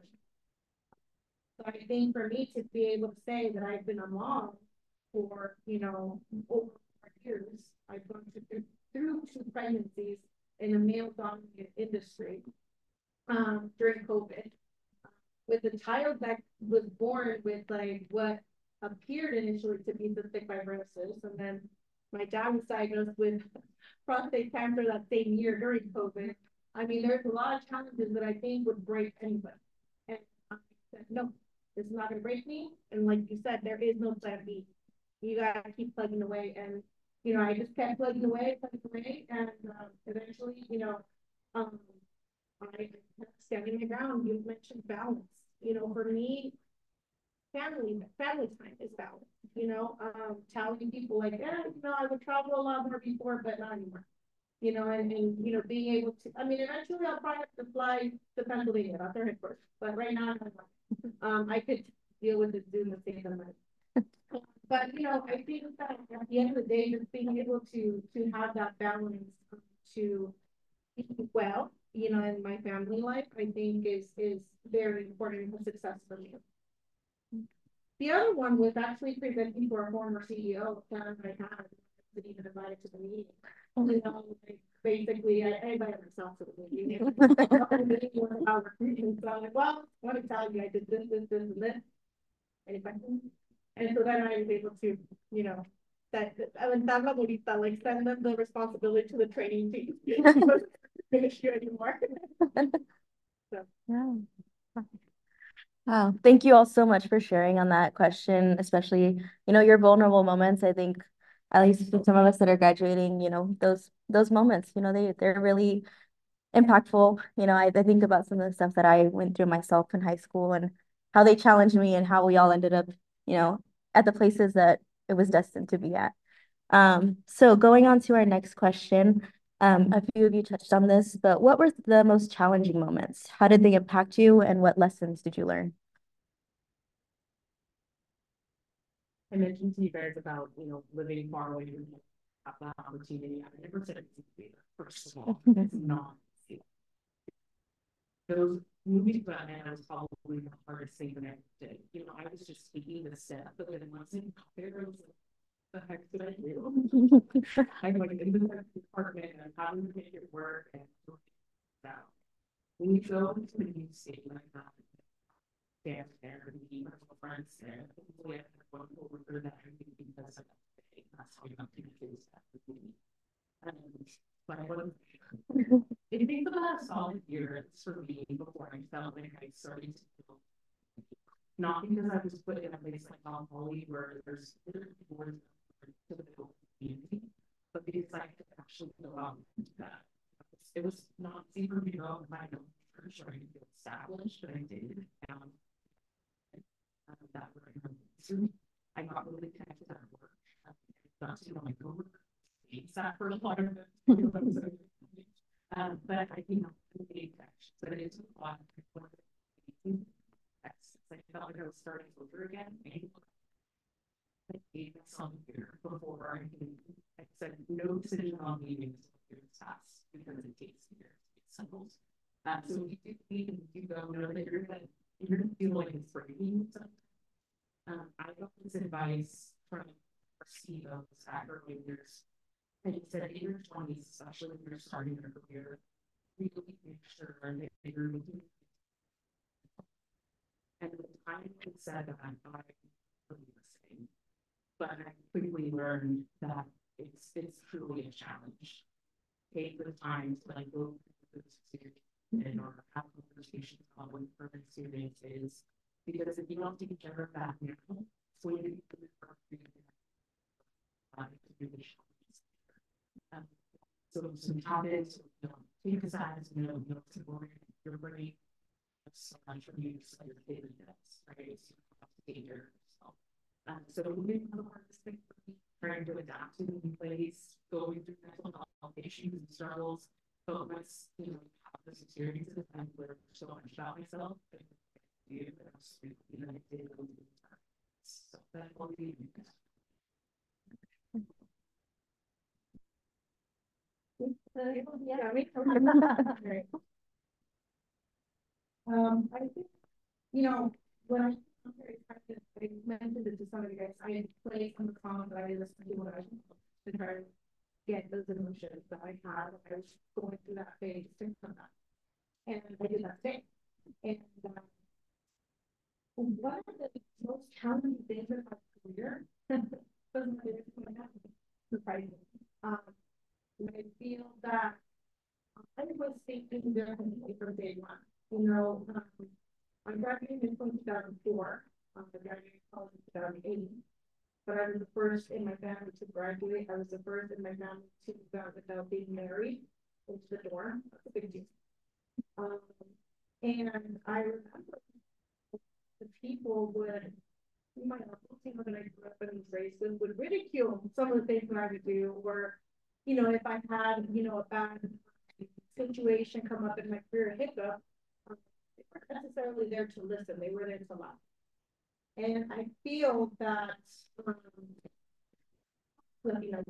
G: So I think for me to be able to say that I've been a mom for, you know, over four years, I've gone through, through two pregnancies in a male-dominated industry um, during COVID. With a child that was born with like what appeared initially to be cystic fibrosis, and then my dad was diagnosed with prostate cancer that same year during COVID. I mean, there's a lot of challenges that I think would break anybody. And I said, no, this is not going to break me. And like you said, there is no plan B. You got to keep plugging away. And, you know, I just kept plugging away, plugging away. And um, eventually, you know, um, I standing my ground. You mentioned balance. You know, for me, family family time is balance. You know, um, telling people like, yeah, you know, I would travel a lot more before, but not anymore. You know, and, and you know, being able to. I mean, eventually, I'll probably have to fly to Pennsylvania. That's our headquarters. But right now, um, I could deal with it Zoom the same time. But you know, I think that at the end of the day, just being able to to have that balance um, to eat well, you know, in my family life, I think is is very important for success for me. The other one was actually presenting to our former C E O, that I had, wasn't even invited to the meeting. You know, like, basically, I, I invited myself to the meeting. So I'm like, well, I want to tell you, I did this, this, this, and this. Any questions? And so then I was able to, you know, that aventarla bonita, like send them the responsibility to the training team. Finish you anymore. So.
A: Yeah. Wow. Thank you all so much for sharing on that question, especially, you know, your vulnerable moments. I think, at least for some of us that are graduating, you know, those those moments, you know, they, they're really impactful. You know, I, I think about some of the stuff that I went through myself in high school and how they challenged me and how we all ended up, you know, at the places that it was destined to be at. Um, so going on to our next question, um, a few of you touched on this, but what were the most challenging moments? How did they impact you, and what lessons did you learn?
D: I mentioned to you guys about, you know, living far away from home, have that opportunity. I never said it's easy. First of all, it's not easy. Those moving to Batman was probably the hardest thing that I did. You know, I was just speaking the step, but then once it got there, I was like, the heck did I do? I'm like in the department and I'm having to make it work and that. When you go into a new city like that, dance there and meet my friends there, we have one coworker that I think because of that, that's how you have to do that with me. And but I wasn't. It takes about a solid year for me before I felt like I started to feel. Not because I was put in a place like Mount Holly where there's more to the community, but because I could actually go out and do that. It was not easy for me to go out and find a church or to feel established, but I did. Um, um, that were I got really connected at work. I got to know my coworkers, that for a lot of it. Um, but I, you know, but it took a lot. I felt like I was starting over again. I gave myself here before I can, I said no decision on leaving this task because it takes years, it's symbols. Um, so if you leave and you go, know that you're gonna, you're gonna feel like it's breaking something. Um, I got this advice from our C E O back early years. And he said in your twenties, especially when you're starting your career, really make sure that you're looking. And at the time he said that, I really the same. But I quickly learned that it's it's truly a challenge. Take the time to like go through this experience or have conversations about what your experience is. Because if you don't take care of that now, it's going to be really hard for you to uh, really um, so some topics, you know, take aside, you know, you know, to worry your brain so much from you just like your daily does, right? So you have to take care of yourself. Um, so moving on the hardest thing for me, trying to adapt to the new place, going through mental health issues and struggles, but once you know have those experiences, I learned so much about myself. And you know, you know, I did go through the time. So that will be
G: Yeah, we Um, I think, you know, when I, I mentioned it to some of you guys, I had played some of the songs that I listened to when I was to try to get those emotions that I had when I was going through that phase to come up. And I did that thing. And um, one of the most challenging things in my career wasn't surprising. Um, I feel that I was thinking differently from day one. You know, um, I graduated in two thousand four. Um, I graduated college in two thousand eight. But I was the first in my family to graduate. I was the first in my family to go without being married into the dorm. That's a big deal. Um, and I remember the people would, my uncle, you know, that I grew up and was raised with, would ridicule some of the things that I would do, or, you know, if I had, you know, a bad situation come up in my career, hiccup, um, they weren't necessarily there to listen, they were there to laugh. And I feel that, um, you know,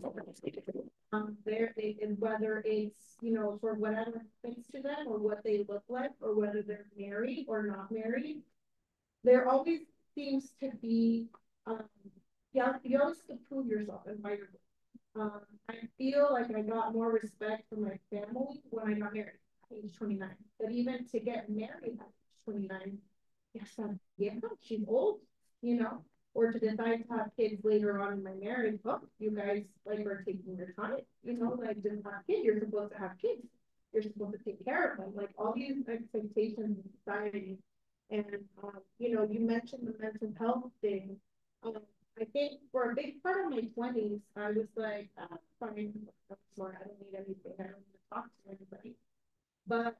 G: um, there, and whether it's, you know, for whatever happens to them, or what they look like, or whether they're married or not married, there always seems to be, um, yeah, you always have to prove yourself and why you're. Um, I feel like I got more respect from my family when I got married at age twenty-nine. But even to get married at age twenty-nine, yes, I'm, yeah, she's old, you know. Or to decide to have kids later on in my marriage, oh, you guys like are taking your time, you know, like didn't have kids, you're supposed to have kids. You're supposed to take care of them. Like all these expectations in society. And um, you know, you mentioned the mental health thing. Um, I think for a big part of my twenties, I was like, ah, fine, I'm smart, I don't need anything, I don't need to talk to anybody. But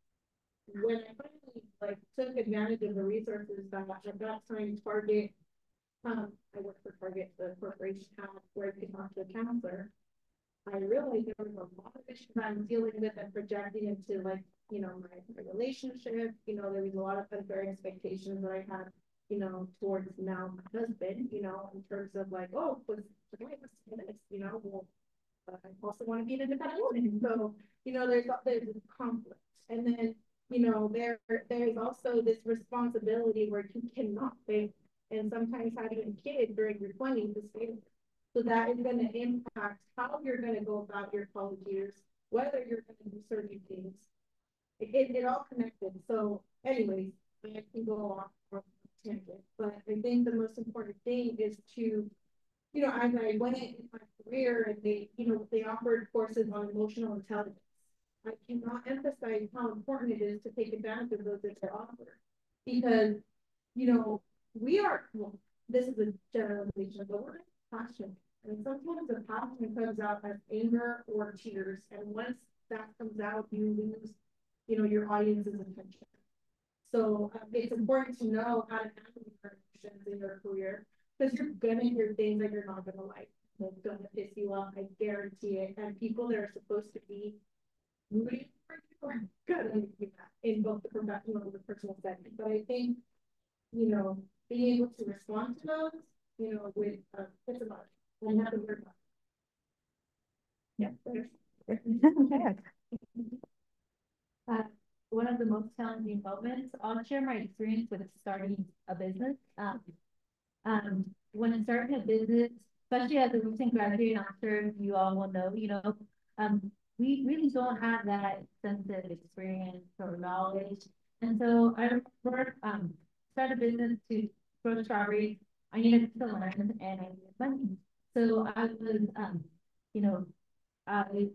G: when I finally like took advantage of the resources that at that time Target, um, I worked for Target, the corporation had where you could talk to a counselor. I realized there was a lot of issues I'm dealing with and projecting into like, you know, my, my relationship, you know, there was a lot of unfair expectations that I had, you know, towards now my husband, you know, in terms of like, oh, was this, you know, well, but I also want to be an independent woman. So, you know, there's there's conflict. And then, you know, there there's also this responsibility where you cannot fail. And sometimes having a kid during your twenties is failure. So that is going to impact how you're going to go about your college years, whether you're going to do certain things. It, it, it all connected. So anyways, I can go off on a tangent, but I think the most important thing is to, you know, as I went into my career and they, you know, they offered courses on emotional intelligence. I cannot emphasize how important it is to take advantage of those that they're offered. Because, you know, we are, well, this is a generalization, but we're passionate. And sometimes the passion comes out as anger or tears. And once that comes out, you lose, you know, your audience's attention. So um, it's important to know how to handle your emotions in your career, because you're gonna hear things that you're not gonna like. It's gonna piss you off, I guarantee it. And people that are supposed to be rooting for you or gonna do that in both the professional and the personal setting. But I think, you know, being able to respond to those, you know, with, uh, it's about it. And have to work on it. Yeah.
E: Uh, one of the most challenging moments, I'll share my experience with starting a business. Um, um, when starting a business, especially as a recent graduate, I'm sure you all will know, you know, um, we really don't have that extensive experience or knowledge. And so I remember, um, start a business to grow strawberries. I needed to learn and I needed money. So I was, um, you know, I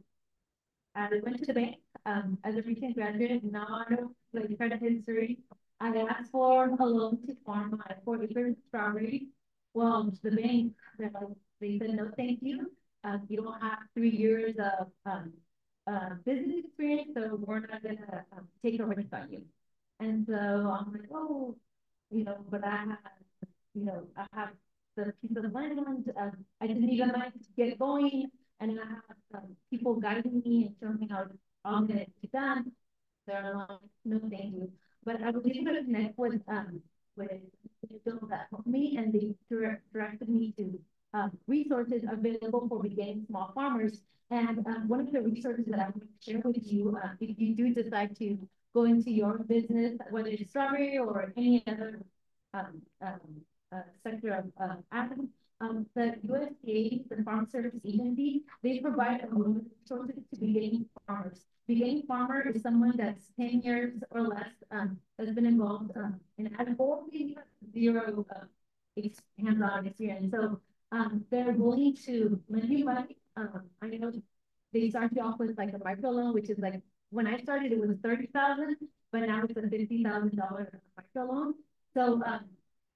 E: I went to the bank, um, as a recent graduate, not like credit history. I asked for a loan to farm my four acres of strawberry. Well, the bank, they're like, they said, no, thank you. Uh, you don't have three years of, um, uh, business experience, so we're not gonna, um, take a risk on you. And so I'm like, oh, you know, but I have, you know, I have the piece of land, um, I just need the money to get going. And I have um, people guiding me and showing me how all that it be done. They're like, no, thank you. But I was able to connect with um with individuals that helped me, and they direct, directed me to um, resources available for beginning small farmers. And um, one of the resources that I'm going to share with you, uh, if you do decide to go into your business, whether it's strawberry or any other um, um, uh, sector of uh, agriculture. Um, the U S D A, the Farm Service Agency, they provide a lot of resources to beginning farmers. Beginning farmer is someone that's ten years or less, um, has been involved, um, in ag or maybe zero, uh, ex- hands-on experience. So, um, they're willing to lend you money. Um, I know they start you off with like a micro loan, which is like, when I started, it was thirty thousand, but now it's a fifty thousand dollar micro loan. So, um,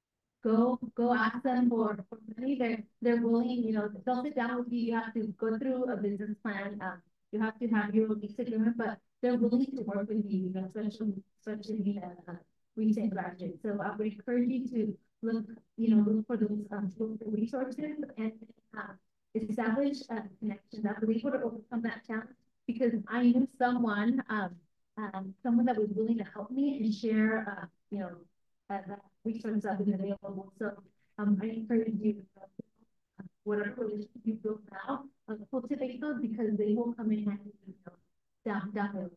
E: go go ask them for, for money. They're they're willing, you know, they'll sit down with you. You have to go through a business plan. Um, you have to have your lease agreement, but they're willing to work with you, you know, especially especially being a, a recent graduate. So I would encourage you to look, you know, look for those um look for resources and uh, establish uh, connections. I was able to overcome that challenge because I knew someone, um, um, someone that was willing to help me and share, uh, you know, uh, that resources have been available. So um, I encourage you, uh, whatever relationship you build now, uh, cultivate those because they will come in handy, you know, down down the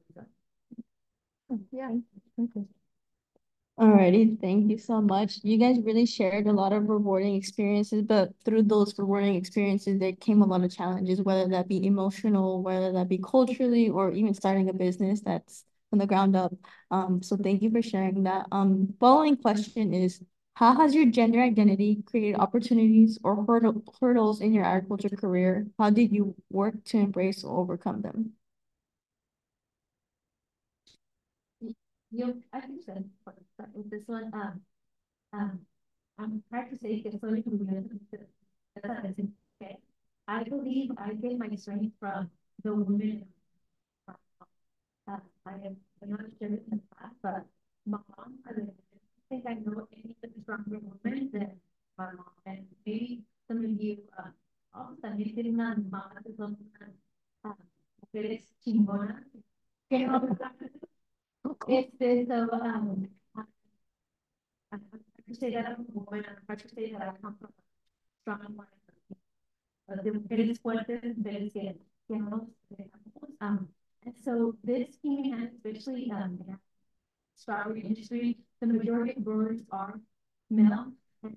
E: road.
C: Yeah. Okay. Alrighty, thank you so much. You guys really shared a lot of rewarding experiences, but through those rewarding experiences, there came a lot of challenges, whether that be emotional, whether that be culturally, or even starting a business that's from the ground up. Um, so thank you for sharing that. Um, following question is, how has your gender identity created opportunities or hurdle, hurdles in your agriculture career? How did you work to embrace or overcome them?
E: You, I think so. Start with this one. Um, um, I'm trying to say it's only two years. Okay. I believe I get my strength from the women. Uh, I am I'm not sure in the past, but my mom, I don't think I know any stronger women than my mom. And maybe some of you, uh, also también tienen unas mamás que son unas, uh, mujeres chingonas. Que no, este, so, um, I, I have to say that I'm a woman, I have to say that I come from a strong line uh, de mujeres fuertes, mujeres que, que no, um, and so this came in, especially, um, in our strawberry industry, the majority of growers are male. And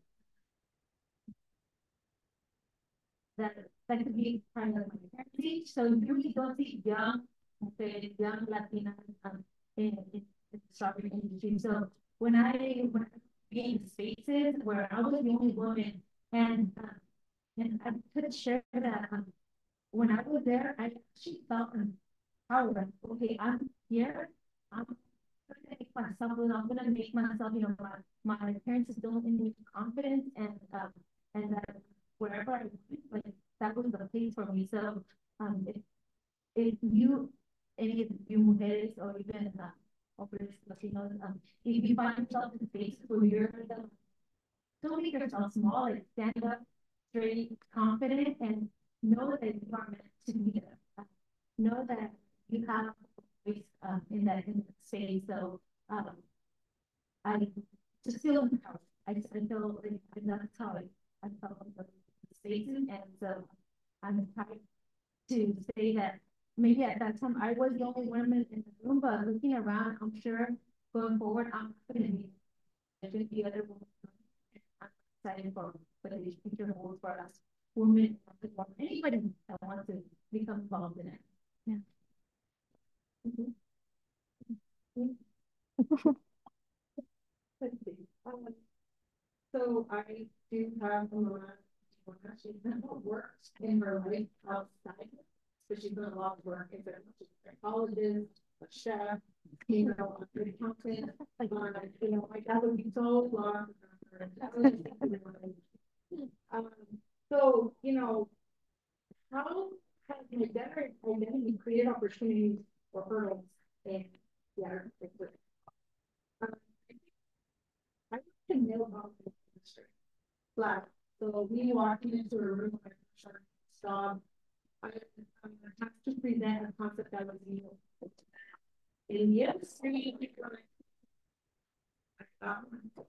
E: that, that could be part of my parentage. So you really don't see young, mujeres, young Latinas, um, in, in, in the strawberry industry. So when I, when I being spaces where I was the only woman, and, um, and I could share that, um, when I was there, I actually felt empowered. Okay, I'm here. I'm gonna make myself, I'm gonna make myself, you know, my, my parents instilled in me confidence, and um and that wherever I went, like that was the place for me. So um if if you, any of you mujeres or even uh hombres Latinos, um if you find yourself in spaces where you're the, don't make yourself small, like stand up straight, confident, and know that you are meant to be there. Uh, know that you have a voice, um, in that, in that space, so, um, I just feel empowered. I just, I feel like, and that's how I, I felt in the spaces, and so I'm trying to say that maybe at that time I was the only woman in the room, but looking around, I'm sure going forward, I'm gonna be, there's gonna be other women. I'm excited for what these future holds for us, women, or anybody that wants to become involved in it.
C: Yeah.
E: Mhm.
G: Let's see. Um, So I do have a lot of, she's done a lot of work in her life outside. So she's done a lot of work in a psychologist, a chef, you know, an accountant, like, uh, you know, like that would be so long. Um, so, you know, how has the identity identity created opportunities or hurdles in the architecture career? Um, I can nail about the industry. Flat. So me walking into a room like a shark stop, I um, have to present a concept that was new. In the industry, um,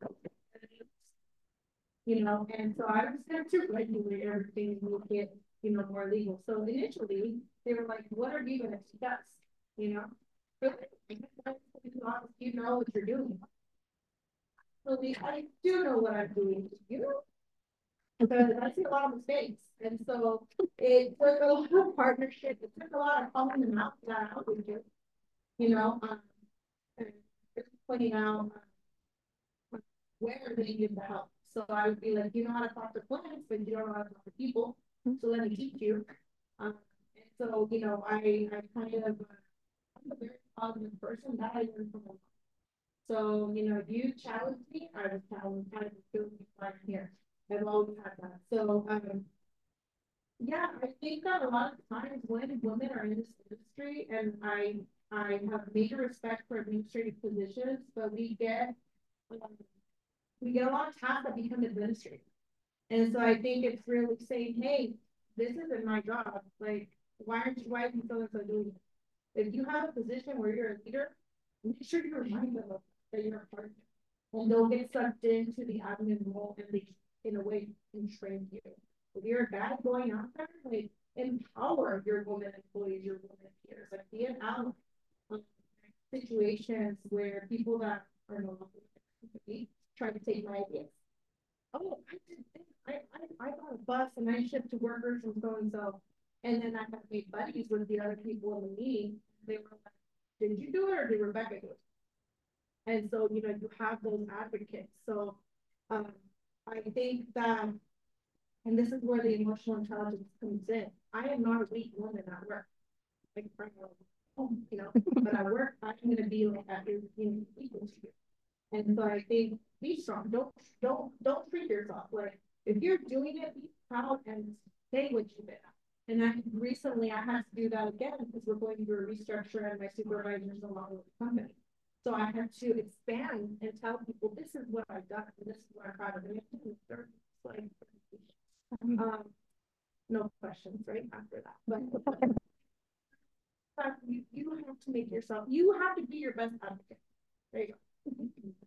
G: you know, and so I was there to regulate everything and make it, you know, more legal. So initially, they were like, "What are you going to teach us?" You know, you know what you're doing. So we, I do know what I'm doing. You know. Because I see a lot of mistakes, and so it took a lot of partnership, it took a lot of calling them out that I would do, you know, um, and just pointing out uh, where they need the help. So I would be like, you know how to talk to clients, but you don't know how to talk to people, so let me teach you. Um, and so, you know, I, I kind of, uh, I'm a very positive person that I learned from a lot. So, you know, if you challenge me, I was challenged, I was feeling like here. I've always had that. So, um, yeah, I think that a lot of times when women are in this industry, and I, I have major respect for administrative positions, but we get, um, we get a lot of tasks that become administrative. And so I think it's really saying, hey, this isn't my job. Like, why aren't you, why are you so so doing it? If you have a position where you're a leader, make sure you remind them that you're a partner. And they'll get sucked into the admin role and they, in a way, can train you. If you're a guy going out there, like, empower your women employees, your women peers, like, be an ally. Um, situations where people that are no longer try to take my ideas. Oh, I did this. I, I, I got a bus and I shipped to workers and so and so. And then I got made buddies with the other people in the meeting. They were like, did you do it or did Rebecca do it? And so, you know, you have those advocates. So um, I think that, and this is where the emotional intelligence comes in. I am not a weak woman at work. Like, you know, but at work, I'm going to be like that, you know, equal to you. And so I think be strong. Don't, don't, don't treat yourself. Like, if you're doing it, be proud and say what you did. And I recently I had to do that again because we're going through a restructure and my supervisors along with the company. So I had to expand and tell people this is what I've done and this is what I'm proud of. Like, um, no questions right after that. But you, you have to make yourself, you have to be your best advocate. There you go.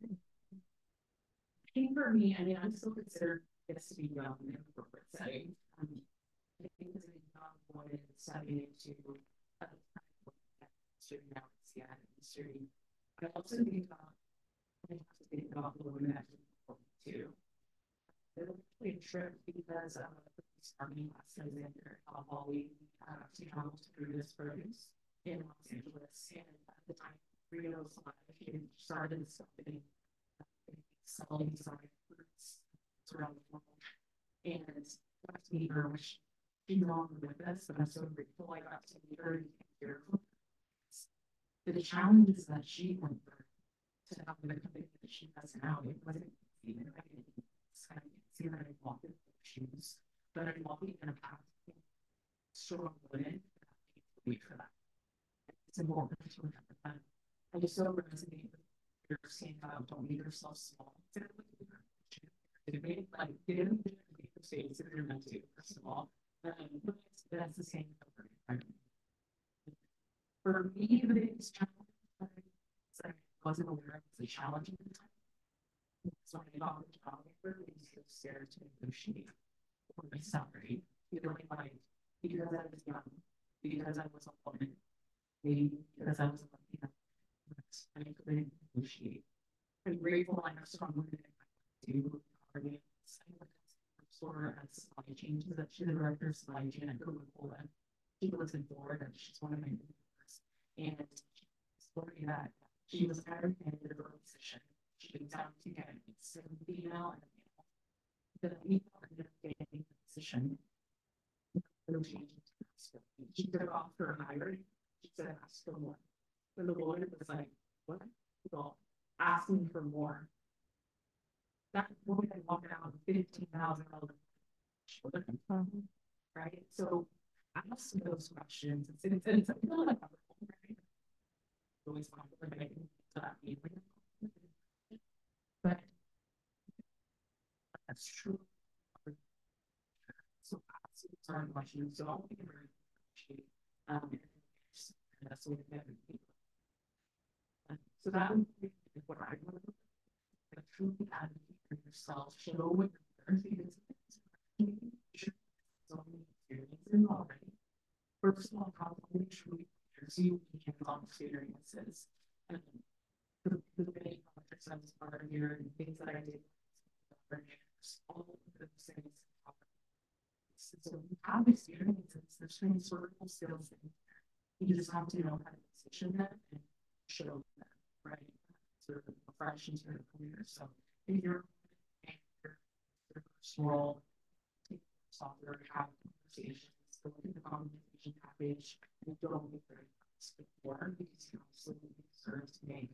D: I think for me, I mean, I'm still considered this to be well in a corporate setting. Um, I think this is not what is stepping into a certain now it's the industry. I also think about I have to think about the women that too. It'll be a trip because of starting last November, how we uh to travel to produce produce in Los Angeles, and at the time Rio she started this company selling design fruits around the world. And got to meet her, which she's no longer with us, but I'm so grateful I got to meet her and hear from her. The challenges that she went through to have the company that she has now, it wasn't easy. I didn't kind of see that I walked in shoes, but I'm walking in a path struggling in wait for that. It's important to remember that. I just so resonate with your saying about don't make yourself small. Like, they didn't make the mistakes that you're meant to, first of all. Um, but that's the same. For me, the biggest challenge that I wasn't aware of was a challenge at the time. So when I got the job, I was so scared to negotiate for my salary, feeling like because I was young, because I was a woman, maybe because I was a Latina, I couldn't negotiate. I'm grateful I have strong women to target store at supply chain. She's a, she's a director of supply chain at Coca-Cola. She lives in Florida. She's one of my mentors. And she's story that she was hired in a girl position. She was down to get a female and a male. The female ended up getting the position. She took off her hire. She said, ask for more. And the lawyer was like, what? Well, asking for more. That woman had walked out with fifteen thousand dollars. Right? So ask those questions. It's, it's, it's a little uncomfortable, right? Always comfortable, but I think that feeling. But that's true. So ask certain questions. So I'll be very appreciate um and that's what we have. So that would be what I want to do. Truly advocate for yourself, show what your experience is. So many experiences already. First of all, probably truly cares you hands-on experiences. And the, the many projects I was part of here and things that I did, all of those things. So you have experiences, there's transferable skills in there. You just have to know how to position them and show them, right? Sort of fresh into your career. So if you're in your first role, take software, have conversations, go through the compensation package, and don't be very fast before because you absolutely deserve to make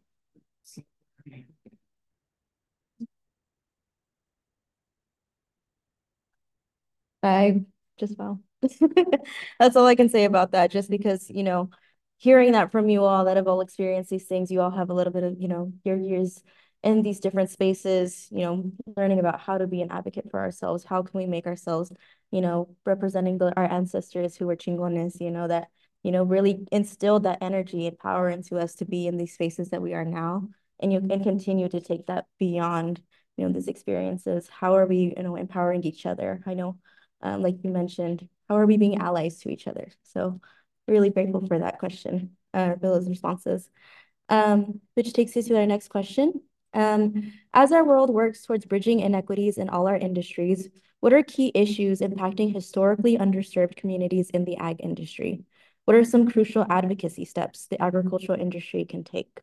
A: I just fell. That's all I can say about that, just because, you know, hearing that from you all that have all experienced these things, you all have a little bit of, you know, your years in these different spaces, you know, learning about how to be an advocate for ourselves. How can we make ourselves, you know, representing the, our ancestors who were chingones, you know, that, you know, really instilled that energy and power into us to be in these spaces that we are now. And you can continue to take that beyond, you know, these experiences. How are we, you know, empowering each other? I know, um, like you mentioned, how are we being allies to each other? So really grateful for that question, uh, for those responses. Um, which takes us to our next question. Um, as our world works towards bridging inequities in all our industries, what are key issues impacting historically underserved communities in the ag industry? What are some crucial advocacy steps the agricultural industry can take?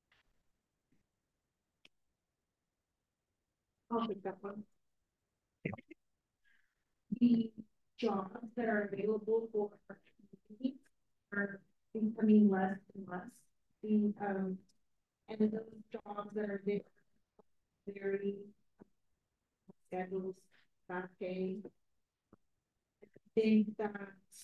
G: I'll take that one. The jobs that are available for our community are becoming less and less. The um and those jobs that are there very schedules, back pay. I think that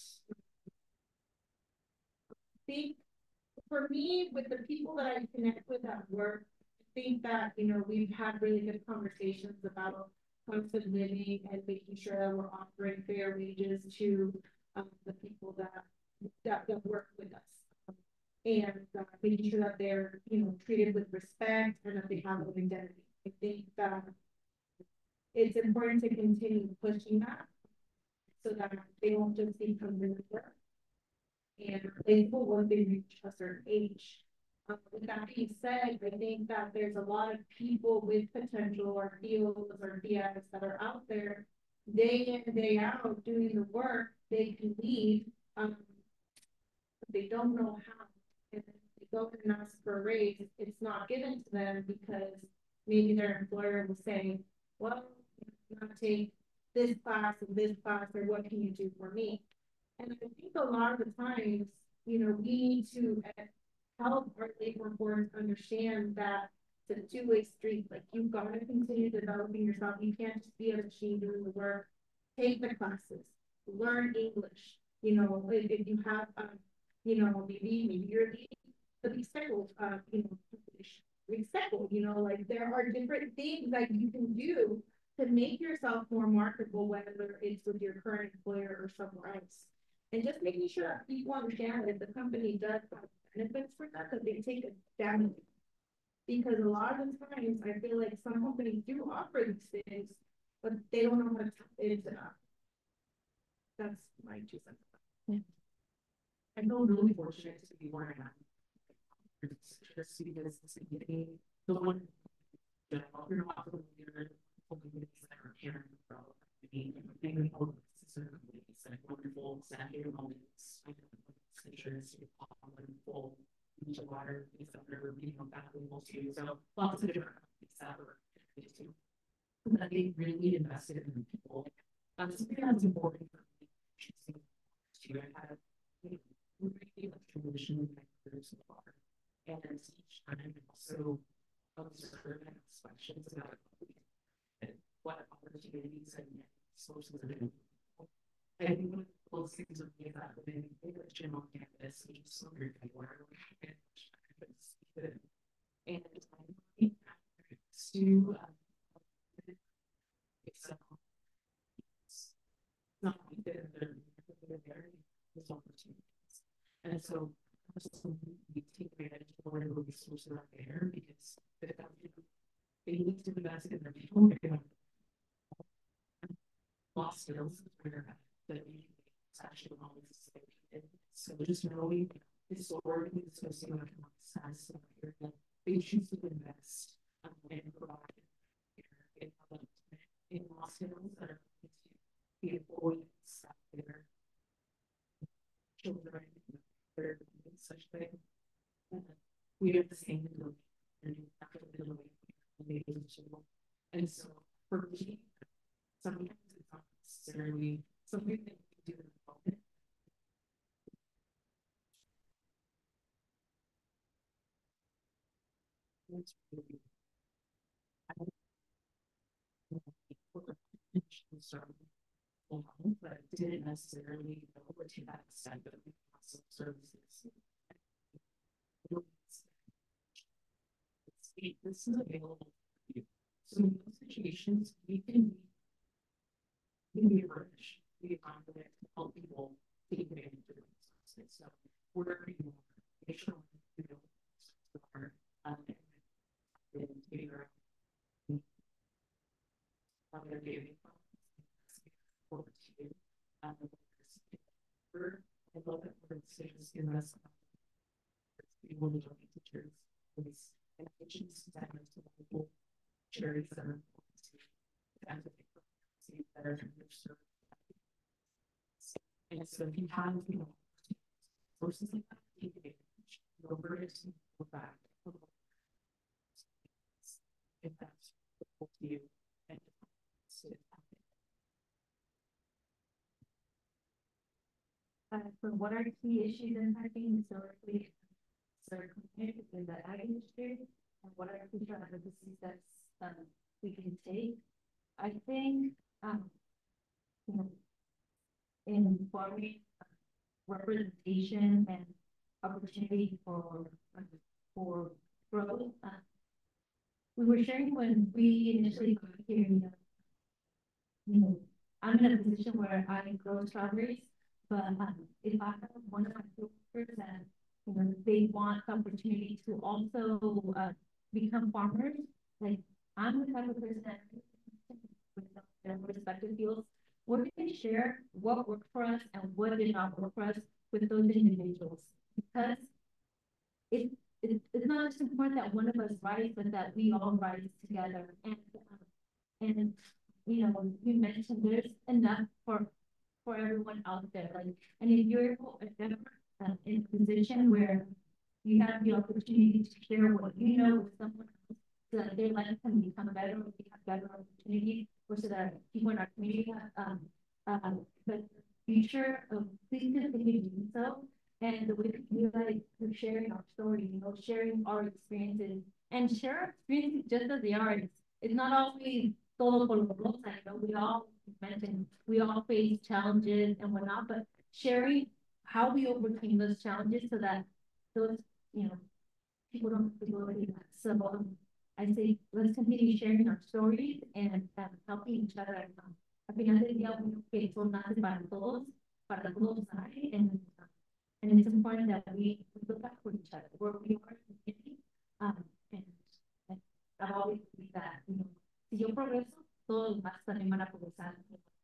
G: I think for me, with the people that I connect with at work, I think that, you know, we've had really good conversations about cost of living and making sure that we're offering fair wages to um, the people that, that, that work with us. And uh, making sure that they're, you know, treated with respect and that they have an identity. I think that it's important to continue pushing that so that they don't just become work and replaceable once they reach a certain age. Um, with that being said, I think that there's a lot of people with potential or fields or D Is that are out there day in, day out doing the work they can leave, um, but they don't know how. And then they go and ask for a raise, it's not given to them because maybe their employer will say, well, you have to take this class and this class, or what can you do for me? And I think a lot of the times, you know, we need to help our labor force understand that it's a two-way street. Like, you've got to continue developing yourself. You can't just be a machine doing the work. Take the classes, learn English. You know, if, if you have, um, you know, maybe maybe you're the the recycled, uh, you know, recycled. You know, like there are different things that you can do to make yourself more marketable, whether it's with your current employer or somewhere else. And just making sure that people understand that if the company does have benefits for that, that they take advantage. Because a lot of the times, I feel like some companies do offer these things, but they don't know how to tap into that. That's my two cents.
D: I feel really fortunate to be where I'm at. Just because it's a the one that you're not the leader, hopefully it's that are caring for all of me, and all of the companies and wonderful Saturday moments. I know pictures of wonderful beach water, these other you know valuable too. So lots of different companies that were too. That they really invested in people. Um, something that's important for me choosing to I had you know, really like transition factors so far. And each time also observe and ask questions about what opportunities and sources of income. I think one of those things would be that within the gym on campus, which is so great everywhere, and and I think to um, it's not within their there's opportunities, and so we take advantage of whatever resources are there because they need to invest in their people. Lost skills where that it's actually always associated. So just knowing historically the socioeconomic status of the area, they choose to invest um, and provide in, in lost skills that are the employees, their children, their such thing. And we have the same ability and so for me, sometimes it's not necessarily something that you do in the moment. It's really I don't but it didn't necessarily go to that extent that we have services. This is available for you. So in those situations, we can be, we can be rich, be confident to help people take advantage of resources. So wherever you are, make sure you know are um, and figure out how they're doing forward to you. Um, I love it when students give us people who don't need teachers. Please. And patients that are people charities that are better and so if you have you know sources like that, you can go over it and go back if that's helpful to you and
E: uh, so what are key issues impacting historically in the ag industry, and what are future advocacy steps um, we can take? I think um, you know, in forming representation and opportunity for for growth. Uh, we were sharing when we initially got here, you know, you know, I'm in a position where I grow strawberries, but um, if I have one of my coworkers and you know, they want the opportunity to also uh, become farmers, like I'm the type of person that with their respective fields, we're going to share what worked for us and what did not work for us with those individuals, because it, it it's not just important that one of us rise, but that we all rise together. And um, and you know, you mentioned there's enough for for everyone out there. Like, and if you're if ever uh, in a position where you have the opportunity to share what you know with someone else, so that their life can become better, or we have better opportunities, or so that people in our community have um, um, but future of please continue doing so. And the way we do that is through sharing our story, you know, sharing our experiences and share our experiences just as they are. It's, it's not always todo por lo rosa, you know, we all mentioned we all face challenges and whatnot, but sharing how we overcame those challenges so that those, you know, people don't feel like that. So um, I say let's continue sharing our stories and um, helping each other. Al final del día, uno que son naces para todos, para both sides, and and it's important that we look out for each other, where we are in the community. Um, and, and I've always believed that, you know, si yo progreso, todos los demás también van a progresar.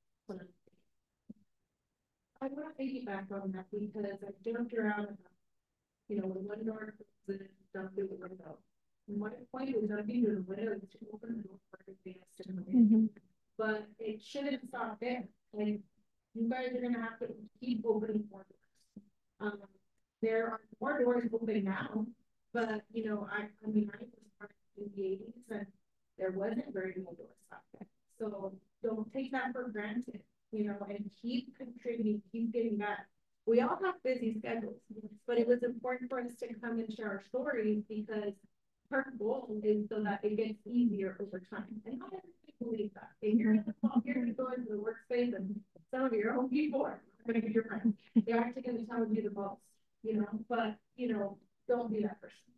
G: I want to piggyback on that because I jumped around, you know, when one door closes, don't do the window. And my point was not being the window to open the door for advance to come in. But it shouldn't stop there. Like, you guys are gonna have to keep opening more doors. Um, there are more doors open now, but you know, I, I mean, I was part of the eighties and there wasn't very many doors out there. So don't take that for granted, you know, and keep contributing, keep getting back. We all have busy schedules, but it was important for us to come and share our stories because her goal is so that it gets easier over time. And not everybody believes that. If you're in the fall, you're gonna go into the workspace and some of your own people are gonna be your friends. They're actually gonna tell you the most, you know, but you know, don't be that person.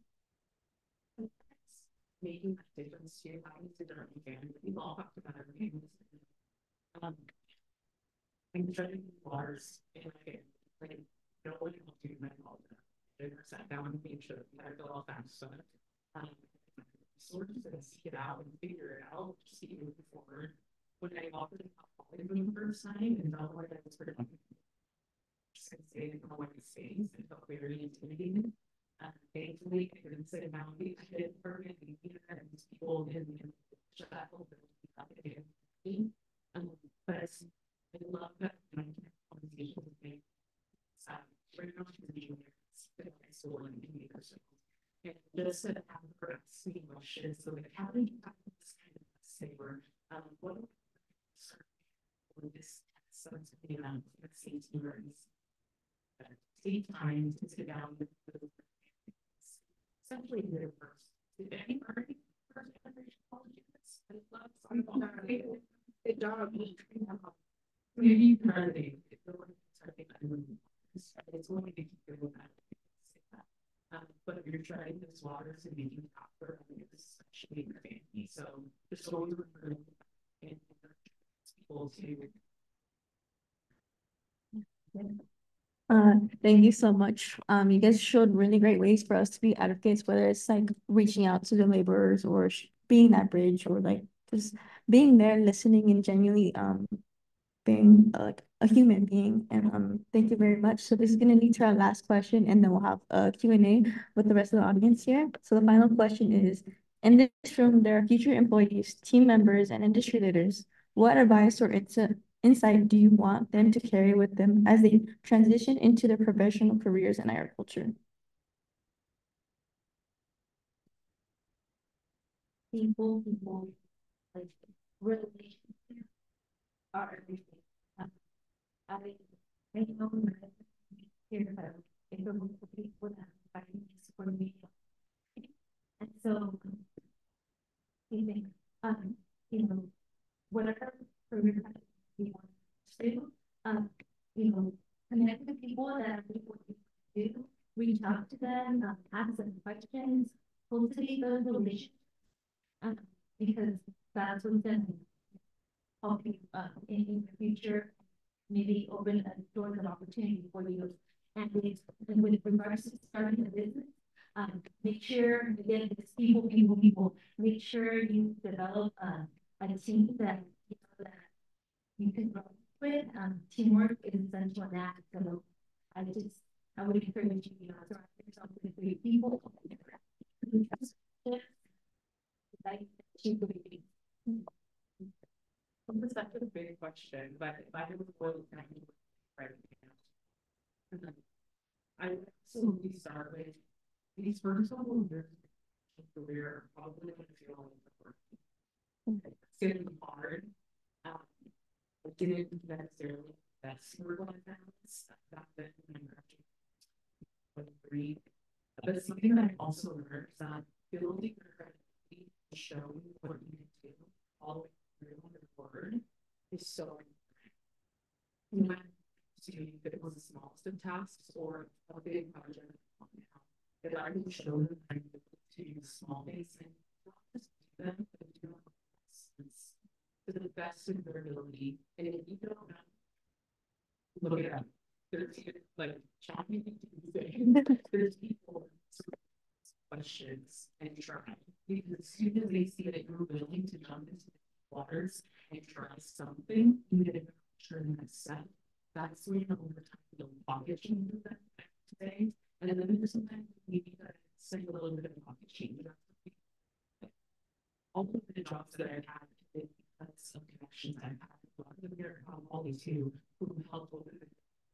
D: Making that difference to your lives is different again. We've all talked about our names. Um, I'm studying waters and I like no one else do my all that. They were sat down and being sure I feel all fast. So um sort of to see it out and figure it out, see it moving forward. When I offered it up for the first time and felt like I was sort of just gonna say it in one space, it felt very intimidating. Uh, thankfully, I couldn't sit down because I didn't forget the and these people in the shuttle that um, but I love that I can have conversations with me. So, right now, she's a junior at high school and in university. And just to have her asking questions, so like, how did you have this kind of savor? Um, what for this test, something around the safety rooms? Take time to sit down with the essentially their first. Did any already first generation college units? I love some of them. Good job. Maybe you can already if you're starting it's going to keep doing that. Um, but if you're trying this water to be proper, it's actually your family. So just always refer and people to
C: Uh, thank you so much. Um, you guys showed really great ways for us to be advocates, whether it's like reaching out to the laborers or sh- being that bridge or like just being there, listening and genuinely um being uh, like a human being. And um, thank you very much. So this is gonna lead to our last question, and then we'll have a Q and A with the rest of the audience here. So the final question is: in this room, there are future employees, team members, and industry leaders. What advice or insight? insight do you want them to carry with them as they transition into their professional careers in agriculture?
E: People, people, like, relationships are everything. Um, I, I know that here, but it's a group of people that are fighting for me. And so, I think, um, you know, whatever career path you want to do, um, you know, connect with people that do what you do, reach out to them, um, ask them questions, cultivate those relationships, um, because that's what's going to help you uh, in, in the future, maybe open a doors of opportunity for you. And with, and with regards to starting a business, um, make sure, again, it's people, people, people, make sure you develop uh, a team that you know that you can work with. Um, teamwork is essential in that. So I just, I would encourage you, you know, surround yourself with great people. Like,
D: that's a big question, but if I was going to right now, I would absolutely start with these first couple of years of career are probably going to feel like it's going to be hard. Um, I didn't necessarily best work life balance back then when I graduated twenty-three. But something that I also learned is that building your credibility, showing what you can do all the way through the word is so important. To if it was the smallest of tasks or a big project, that I can show them how to do small things and not just do them, but do them to the best of their ability. And if you don't know, look it up. there's like challenging things. There's people sort of questions and try. Because as soon as they see that you're willing to jump into the waters and try something, even if you're not sure in that step, that's when over time you'll pocket change that today. And then there's sometimes you need to say a little bit of pocket change. All of the jobs that I've had because of connections I've had with a lot of their colleagues who who help with it.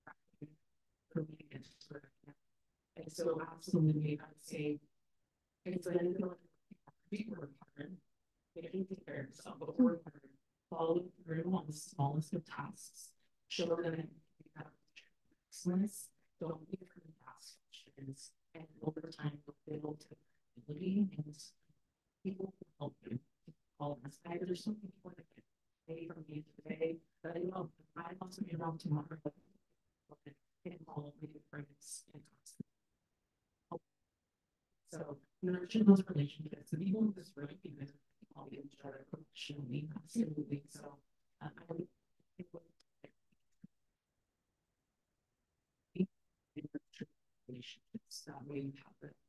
D: And so absolutely I would say it's like be work hard, taking care of yourself, but work hard, follow through on the smallest of tasks, show them that you have excellence, don't be afraid to ask questions, and over time you'll build ability and people will help you. All of us, there's so many people that can pay from me today, but I love I also be around tomorrow. And all of the friends and so nurture those relationships and even with this really because all the each other professionally, absolutely. So uh, I would it would relationships that way you have it.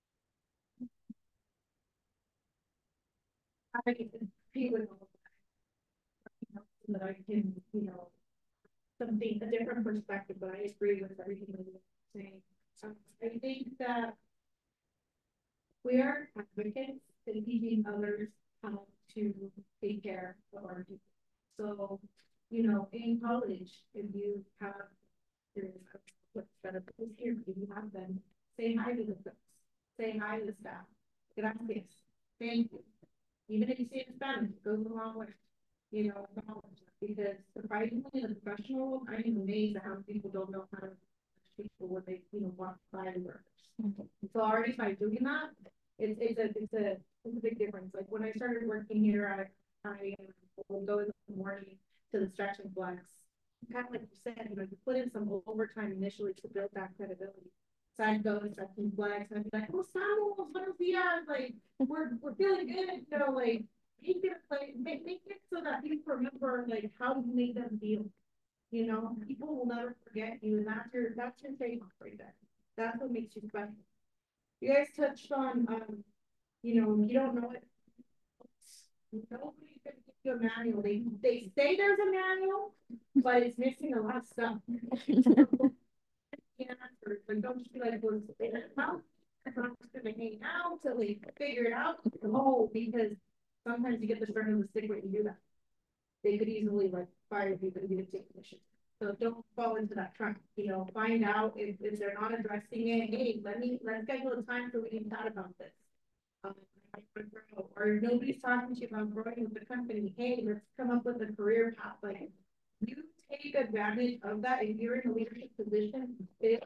G: I agree with all that. That I can, you know, something, a different perspective, but I agree with everything that you're saying. Um, I think that we are advocates in teaching others how to take care of our people. So, you know, in college, if you have, there's what's better here, if you have them, say hi to the folks, say hi to the staff, gracias, thank you. Even if you say it in Spanish, it goes a long way. You know, because surprisingly in the professional world, I am amazed at how people don't know how to people when they, you know, walk by the workers. Mm-hmm. So already by doing that, it's it's a it's a it's a big difference. Like when I started working here at I would go in the morning to the stretch and flex. Kind of like you said, you know, you put in some overtime initially to build that credibility. So I'd go to stretch and flex and I'd be like, oh, Samuel, buenos dias, like we're we're feeling good, you know, like make it like make, make it so that people remember like how you made them feel. You know, people will never forget you, and that's your that's your trademark right there. That's what makes you special. You guys touched on um, you know, you don't know it. Nobody's gonna give you a manual. They they say there's a manual, but it's missing a lot of stuff. Yeah, or, or don't just be like, well, it's out. I'm just gonna hang out till they figure it out. Oh, because sometimes you get the start of the stick when you do that. They could easily like fire you if you didn't take commission. So don't fall into that trap. You know, find out if, if they're not addressing it. Hey, let me let's schedule a time so we can chat about this. Um, or if nobody's talking to you about growing with the company. Hey, let's come up with a career path. Like you take advantage of that if you're in a leadership position. It,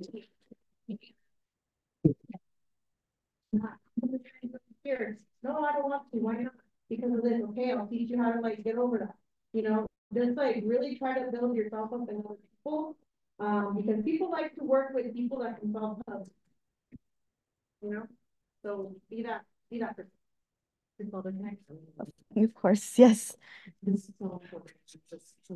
G: here. No, I don't want to. Why not? Because of this. Okay, I'll teach you how to like get over that. You know, just like really try to build yourself up and other people. Um, because people like to work with people that can solve problems. You know, so be that, be that person.
C: Of course, yes.
D: This is so important. It's just so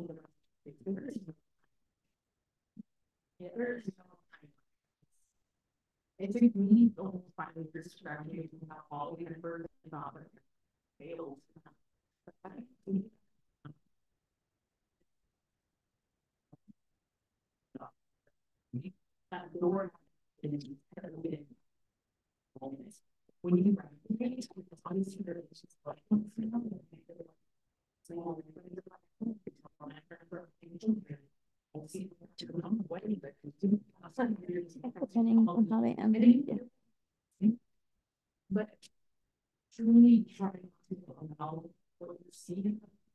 D: yeah, there's no time. It took me almost five years to graduate from that all the university job and failed. That door when you graduate, it's obviously very just like
C: Depending on how they end.
D: But truly trying to allow what you see.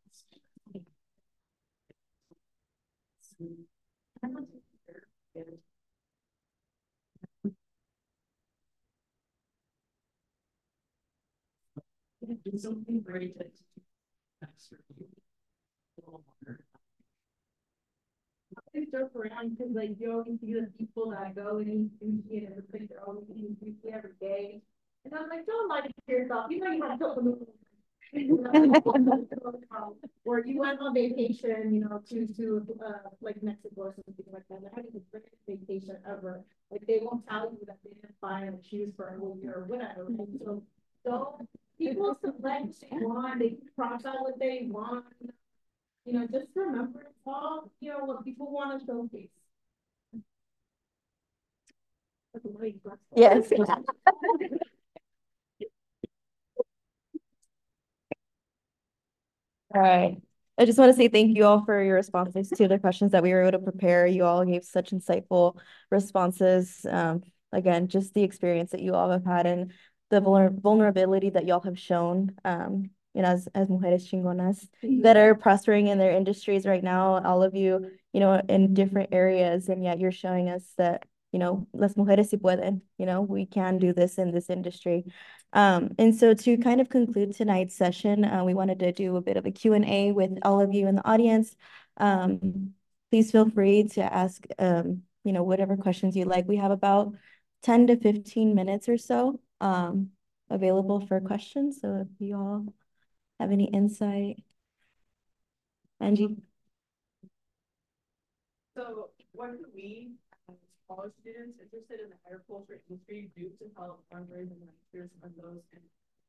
D: Do something great that extra you.
G: I joke around because like you always see the people that go and eat sushi and everything, they're always eating sushi every day. And I'm like, don't lie to yourself. You know you have to Or you went on vacation, you know, to, to, uh, like Mexico or something like that, they're having the greatest vacation ever. Like, they won't tell you that they didn't buy a shoes for a whole year or whatever, right? So, don't, people select what they want, they can cross out what they want. You know, just remember, it's all, you know, what people want to showcase.
A: Yes. All right. I just want to say thank you all for your responses to the questions that we were able to prepare. You all gave such insightful responses. Um, again, just the experience that you all have had and the vulner vulnerability that y'all have shown, um, you know, as, as mujeres chingonas that are prospering in their industries right now, all of you, you know, in different areas, and yet you're showing us that, you know, las mujeres sí pueden, you know, we can do this in this industry. Um, and so to kind of conclude tonight's session, uh, we wanted to do a bit of a Q and A with all of you in the audience. Um, please feel free to ask, um, you know, whatever questions you like. We have about ten to fifteen minutes or so um, available for questions. So if you all have any insight. Angie?
D: So what do we, as college students interested in the agriculture industry, do to help farmers and ranchers and those in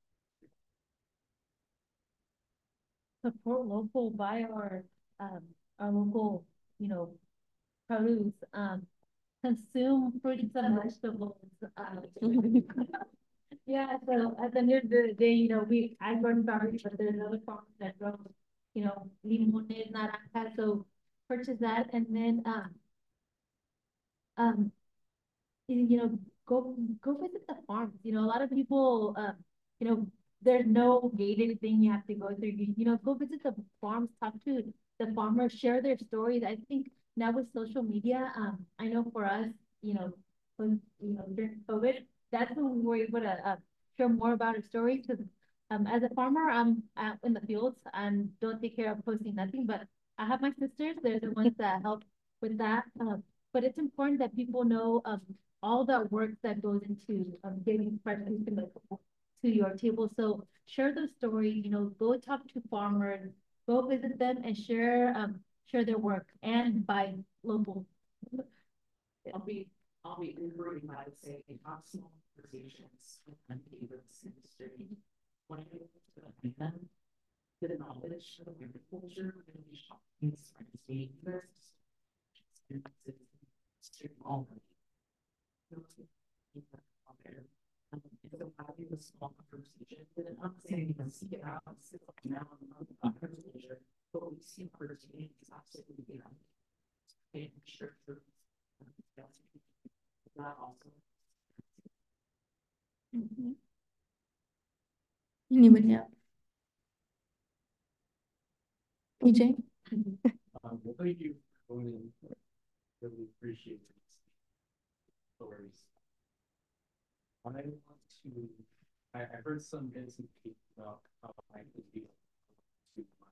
E: Support local, buy our, um, our local, you know, produce, um, consume fruits and vegetables, um. Yeah, so at the end of the day, you know, we, I grow berries, but there's other farms that grow, you know, limones, naranjas, so purchase that and then, um, um, you you know, go, go visit the farms, you know, a lot of people, um, you know, there's no gated thing you have to go through, you, you know, go visit the farms, talk to the farmers, share their stories. I think now with social media, um, I know for us, you know, when, you know, during COVID, that's when we were able to, uh, share more about our stories, because, um, as a farmer, I'm out in the fields and don't take care of posting nothing, but I have my sisters, they're the ones that help with that, um, but it's important that people know, um, all the work that goes into um, getting fresh food to your table. So share those stories, you know, go talk to farmers, go visit them and share um share their work and buy local.
D: I'll be, I'll be encouraging, I would say, have small conversations with the this industry. When I get to them, get a knowledge of agriculture, and we shop things, I can see this. Experiences, all of it. Um, and so having a small conversation, and I'm not saying you can seek it out, sit down, on agriculture, but we see opportunities absolutely behind it. And sure, sure. That also.
A: Anybody else? E J?
F: Um, well, thank you for going in. Really appreciate these stories. I want to, I, I heard some bits and pieces about how I could be to my,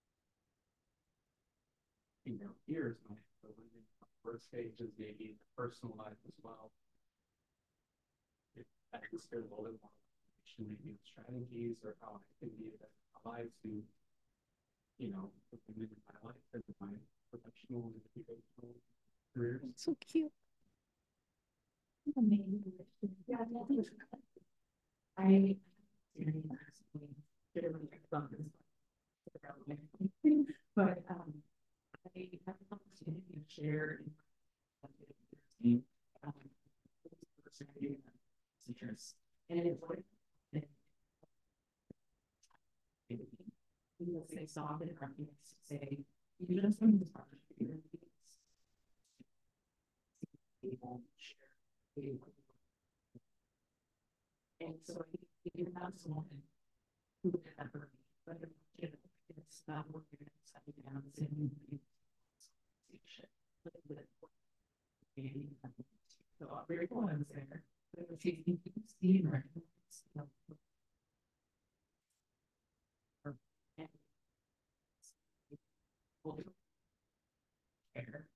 F: you know, peers, my first stages, maybe the personal life as well. If I could share a little bit more information, maybe strategies or how I can be alive to, you know, the women in my life and my professional and educational careers.
A: So cute.
E: Amazing.
D: Yeah, I but um I have an opportunity to share in um teachers and it's like because they saw the arguments to say you just want to talk to your people share and so you can have someone who would ever but you know it's not what you're going to set down and so I'm very glad I was there. But if you can see and recognize, you know, and we'll care.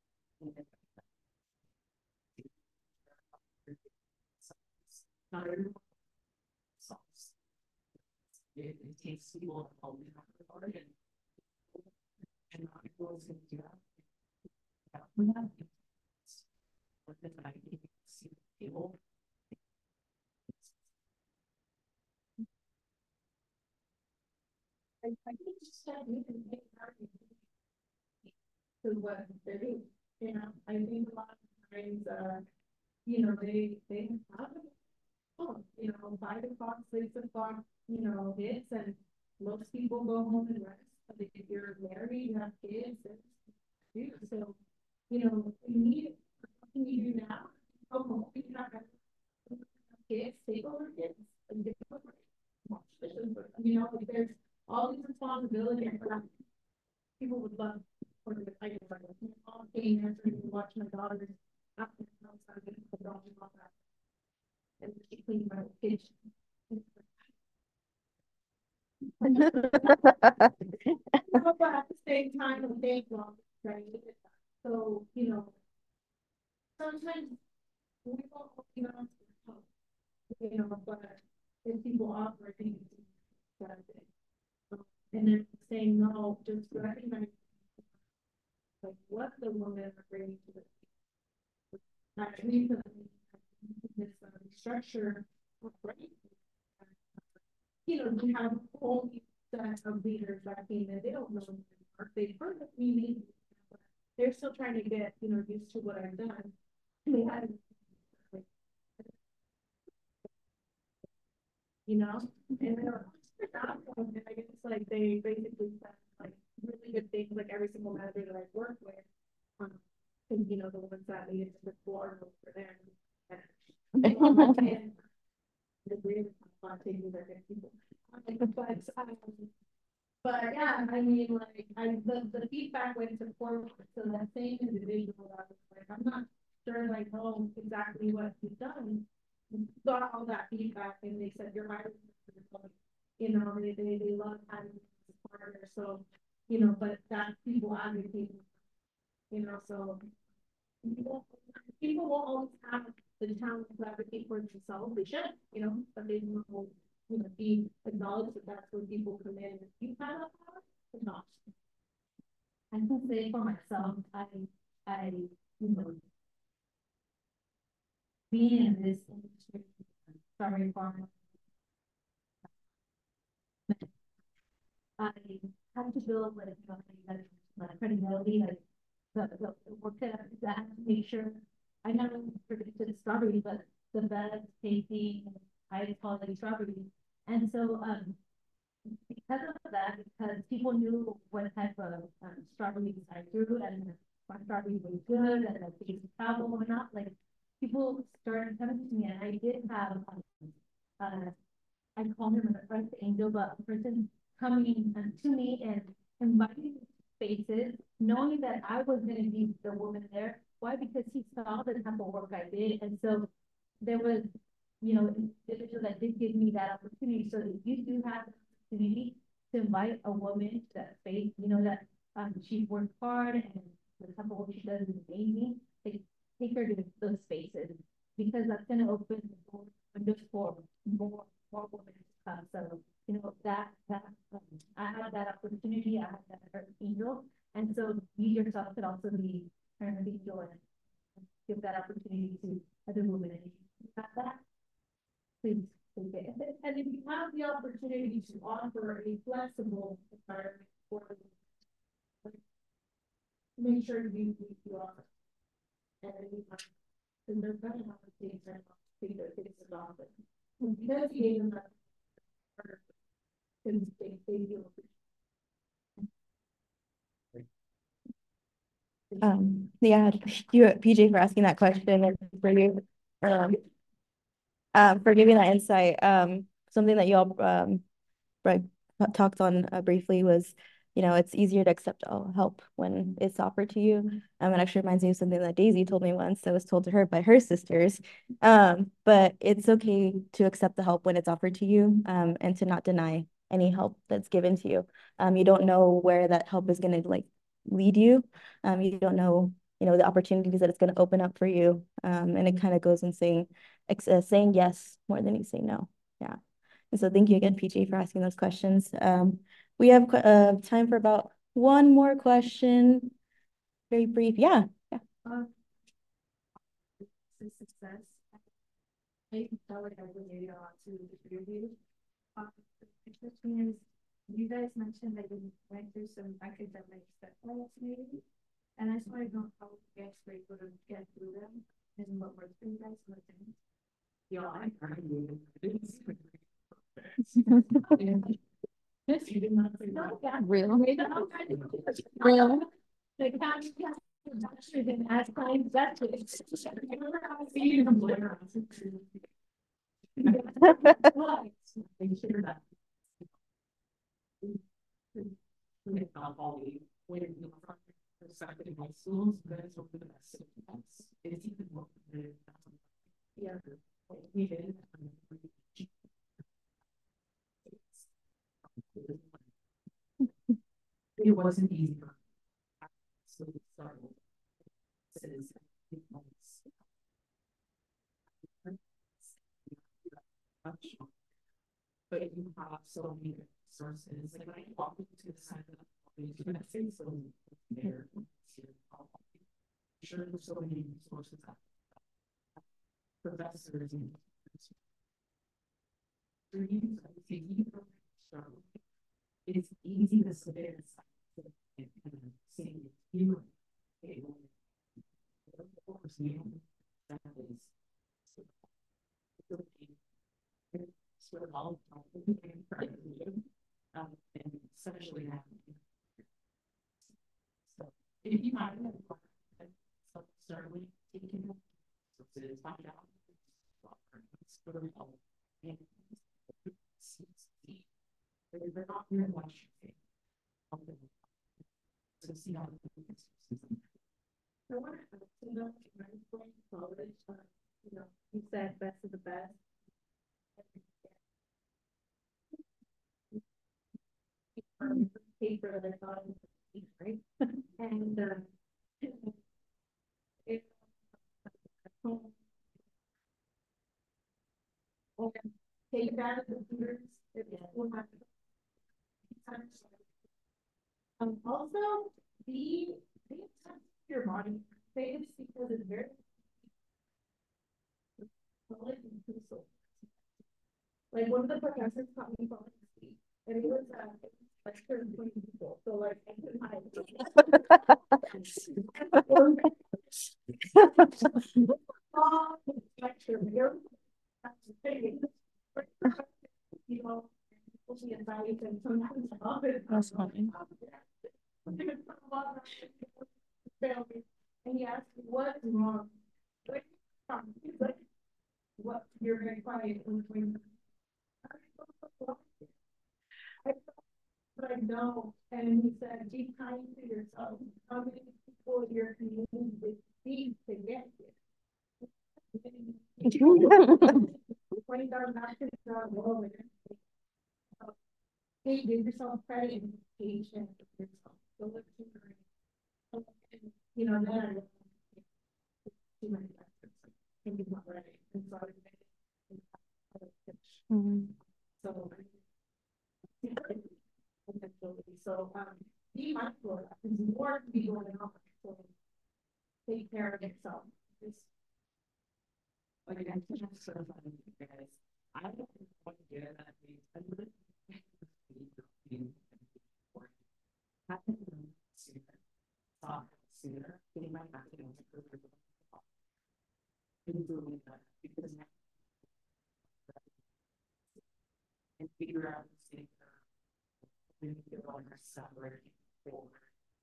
D: Not everyone solves. it, it takes people to help in that regard and. And not everyone's gonna do that. Yeah, we have. But then I can see people.
G: I, I think just that we can make arguments to what they're doing, you know, I think a lot of times, uh, you know, they, they have, oh, you know, five o'clock, six o'clock, you know, hits, and most people go home and rest, but if you're married, you have kids, it's, you, so, you know, you need, what can you do now? Go home, you have kids, take over kids, and get over it. Watch this, you know, like there's all these responsibilities, but I'm- people would love for the, I guess, like, all gamers, or watch my daughters after the house, I get the dog and all that. And keep cleaning my kitchen. But at the same time, I'm big long, right? So, you know, sometimes we don't, you know, you know, but if people offer, I think it's that thing. And then saying no, just recognize like what the women are bringing to the actually this uh, structure, right? You know, we have a whole set of leaders that came in, they don't know or they've heard of me, but they're still trying to get, you know, used to what I've done. They had, you know, and they're and I guess like they basically said like really good things, like every single manager that I've worked with, um, and you know, the ones that made it to the floor for them. And the weird not taking their good people. But um, but yeah, I mean, like I the, the feedback went to forward, so that same individual that was like, I'm not sure like know exactly what he's done, got all that feedback and they said you're hired, you know, they they, they love having this partner, so you know, but that people advocate, you know, so people, people won't always have the talent to advocate for themselves, they should, you know, but they will, you know, be acknowledged that that's where people come in. You have that power, but not. I can say for myself, I, I, you know, being in this industry, sorry, farm, I have to build like, you know, like, like credibility, like the, the, the work that I have to make sure I not only produce the strawberry, but the best tasting, high quality strawberry. And so, um, because of that, because people knew what type of um, strawberries I grew and my strawberry was good and the things travel or not, like people started coming to me, and I did have, um, uh, I call him a first angel, but a person coming um, to me and inviting me to spaces, knowing that I was going to be the woman there. Why? Because he saw the type of work I did, and so there was, you know, individuals that did give me that opportunity. So if you do have the opportunity to invite a woman to that space, you know that um, she worked hard and the type of work she does is amazing. Like, take her to those spaces because that's going to open the door windows for more more women to come. So you know that that um, I had that opportunity. I had that angel, and so you yourself could also be an angel and give that opportunity to other women. And you have that, please take it. And if you have the opportunity to offer a flexible environment for them, make sure you you offer. And you have, and they're gonna have to take their take their kids to office. Because you gave them that, they they feel.
A: Um, yeah, you, P J, for asking that question and for you, um, um, for giving that insight. Um, something that you all, um, right, talked on uh, briefly was, you know, it's easier to accept all help when it's offered to you. Um, it actually reminds me of something that Daisy told me once that was told to her by her sisters. Um, but it's okay to accept the help when it's offered to you, um, and to not deny any help that's given to you. Um, you don't know where that help is going to like lead you. Um, you don't know, you know, the opportunities that it's going to open up for you. Um, and it kind of goes in saying, uh, saying yes more than you say no. Yeah. And so thank you again, P J, for asking those questions. Um, we have qu- uh, time for about one more question. Very brief. Yeah. Yeah.
G: Um, success. I felt like I related a lot to the interview. Um, the question is, you guys mentioned that you went through some academic setbacks maybe, and I just want to know how you guys were able to get through them and what worked for you guys, what didn't.
D: Yeah, I agree.
G: This you did not say that. Yeah,
C: Real.
G: Real. The county actually didn't ask claims that. Remember how I see you from Blair? Why?
D: I hear that. When all the when you are second in high schools, that's what the best students. It's even more than yeah. We did. It wasn't easy. So we started. Says but you have so many sources. Like when I walk into the side of the you're gonna say so there. Sure, there's so many resources out there. Professors and it's easy to sit there and see you. Of course, you that is sort of all um, and essentially that. So if you have certainly taking sources, find out and they're not very much to see how
G: I want to know, college, uh, you know, you said best of the best. Um, paper that's on, right? And, uh, if, okay, take that as computers, if we'll have to. Um, also, be, be in touch with your body, say this because it's very like one of the professors taught me public speech, and it was uh, like certain twenty people. So like I couldn't hide. You know, she invited and sometimes
C: That's funny.
G: And he asked me, what is wrong? He's like, what, you're very quiet when we but I know, and he said, be kind to yourself. How many people in your community would need to get here? Twenty dollars not to start rolling. Hey, give yourself credit and patience with yourself. Go look to your, you know, then too many factors. Think it's not right. And so I
C: Mm-hmm.
G: so so um be mindful of that. There's more to be going on. So take care of yourself. Just
D: like I'm just sort of funny guys. I don't know what to get at that means. I really happened sooner. Thought sooner. Getting my back in doing that because and figure out the same when you feel like are separating forward.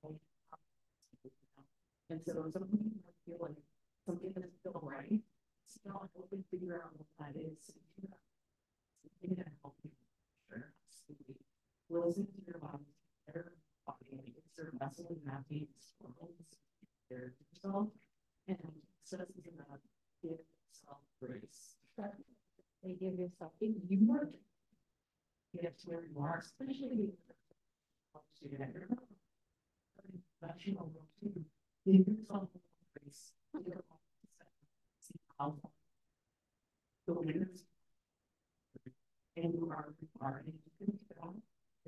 D: And so something you feel like something doesn't feel right, still help you figure out what that is. Something that help you sure absolutely listen to your body, their body, it's their vessel and happy worlds, their yourself, and says about give yourself grace. They give yourself if you work. You have to where you are, especially student. But you know, give yourself grace. See how the winners And you are required. and you can keep it on.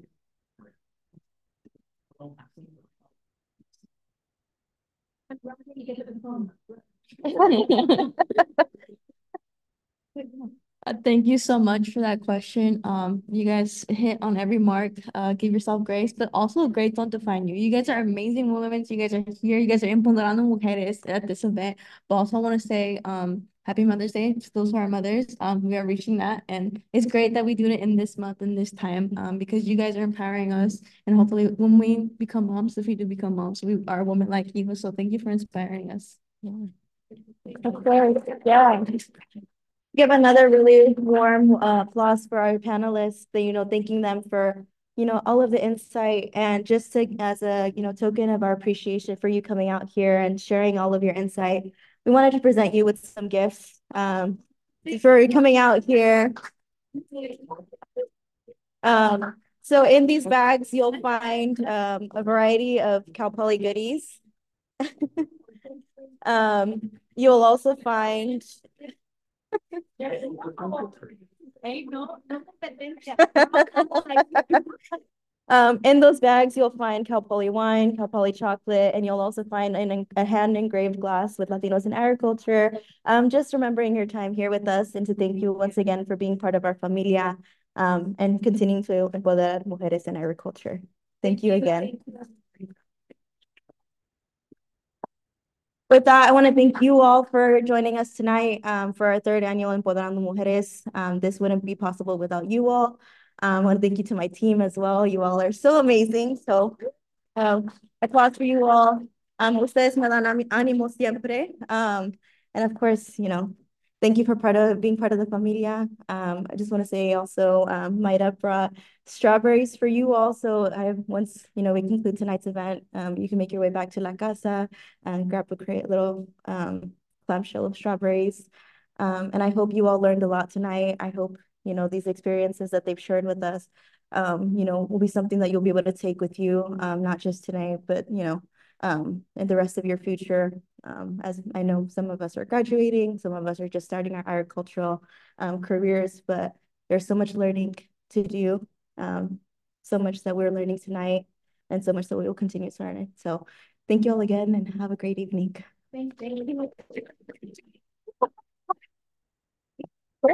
D: Well, absolutely.
E: You get to the phone.
C: Uh, thank you so much for that question. Um, you guys hit on every mark. Uh, give yourself grace, but also grace don't define you. You guys are amazing women. You guys are here. You guys are Empoderando Mujeres at this event. But also, I want to say, um, Happy Mother's Day to those who are mothers. Um, we are reaching that, and it's great that we do it in this month and this time. Um, because you guys are empowering us, and hopefully, when we become moms, if we do become moms, we are women like you. So thank you for inspiring us. Yeah.
A: Of course, yeah. Give another really warm uh, applause for our panelists, that, you know, thanking them for, you know, all of the insight, and just to, as a, you know, token of our appreciation for you coming out here and sharing all of your insight, we wanted to present you with some gifts um, for coming out here. Um, so in these bags, you'll find um, a variety of Cal Poly goodies. um, you'll also find Um, in those bags, you'll find Cal Poly wine, Cal Poly chocolate, and you'll also find an, a hand engraved glass with Latinos in Agriculture. Um, just remembering your time here with us, and to thank you once again for being part of our familia um, and continuing to empoderar mujeres en agriculture. Thank you again. With that, I want to thank you all for joining us tonight um, for our third annual Empoderando Mujeres. Um, this wouldn't be possible without you all. Um, I want to thank you to my team as well. You all are so amazing. So um, applause for you all. Um, ustedes me dan ánimo siempre. Um, and of course, you know, thank you for part of being part of the familia. Um, I just want to say also, um, Maida brought strawberries for you all. So I once, you know, we conclude tonight's event, um, you can make your way back to La Casa and grab a great little um, clamshell of strawberries. Um, and I hope you all learned a lot tonight. I hope, you know, these experiences that they've shared with us, um, you know, will be something that you'll be able to take with you, um, not just tonight, but, you know, um, in the rest of your future. Um, as I know some of us are graduating, some of us are just starting our agricultural um, careers, but there's so much learning to do, um, so much that we're learning tonight, and so much that we will continue to learn. So thank you all again, and have a great evening.
E: Thank you.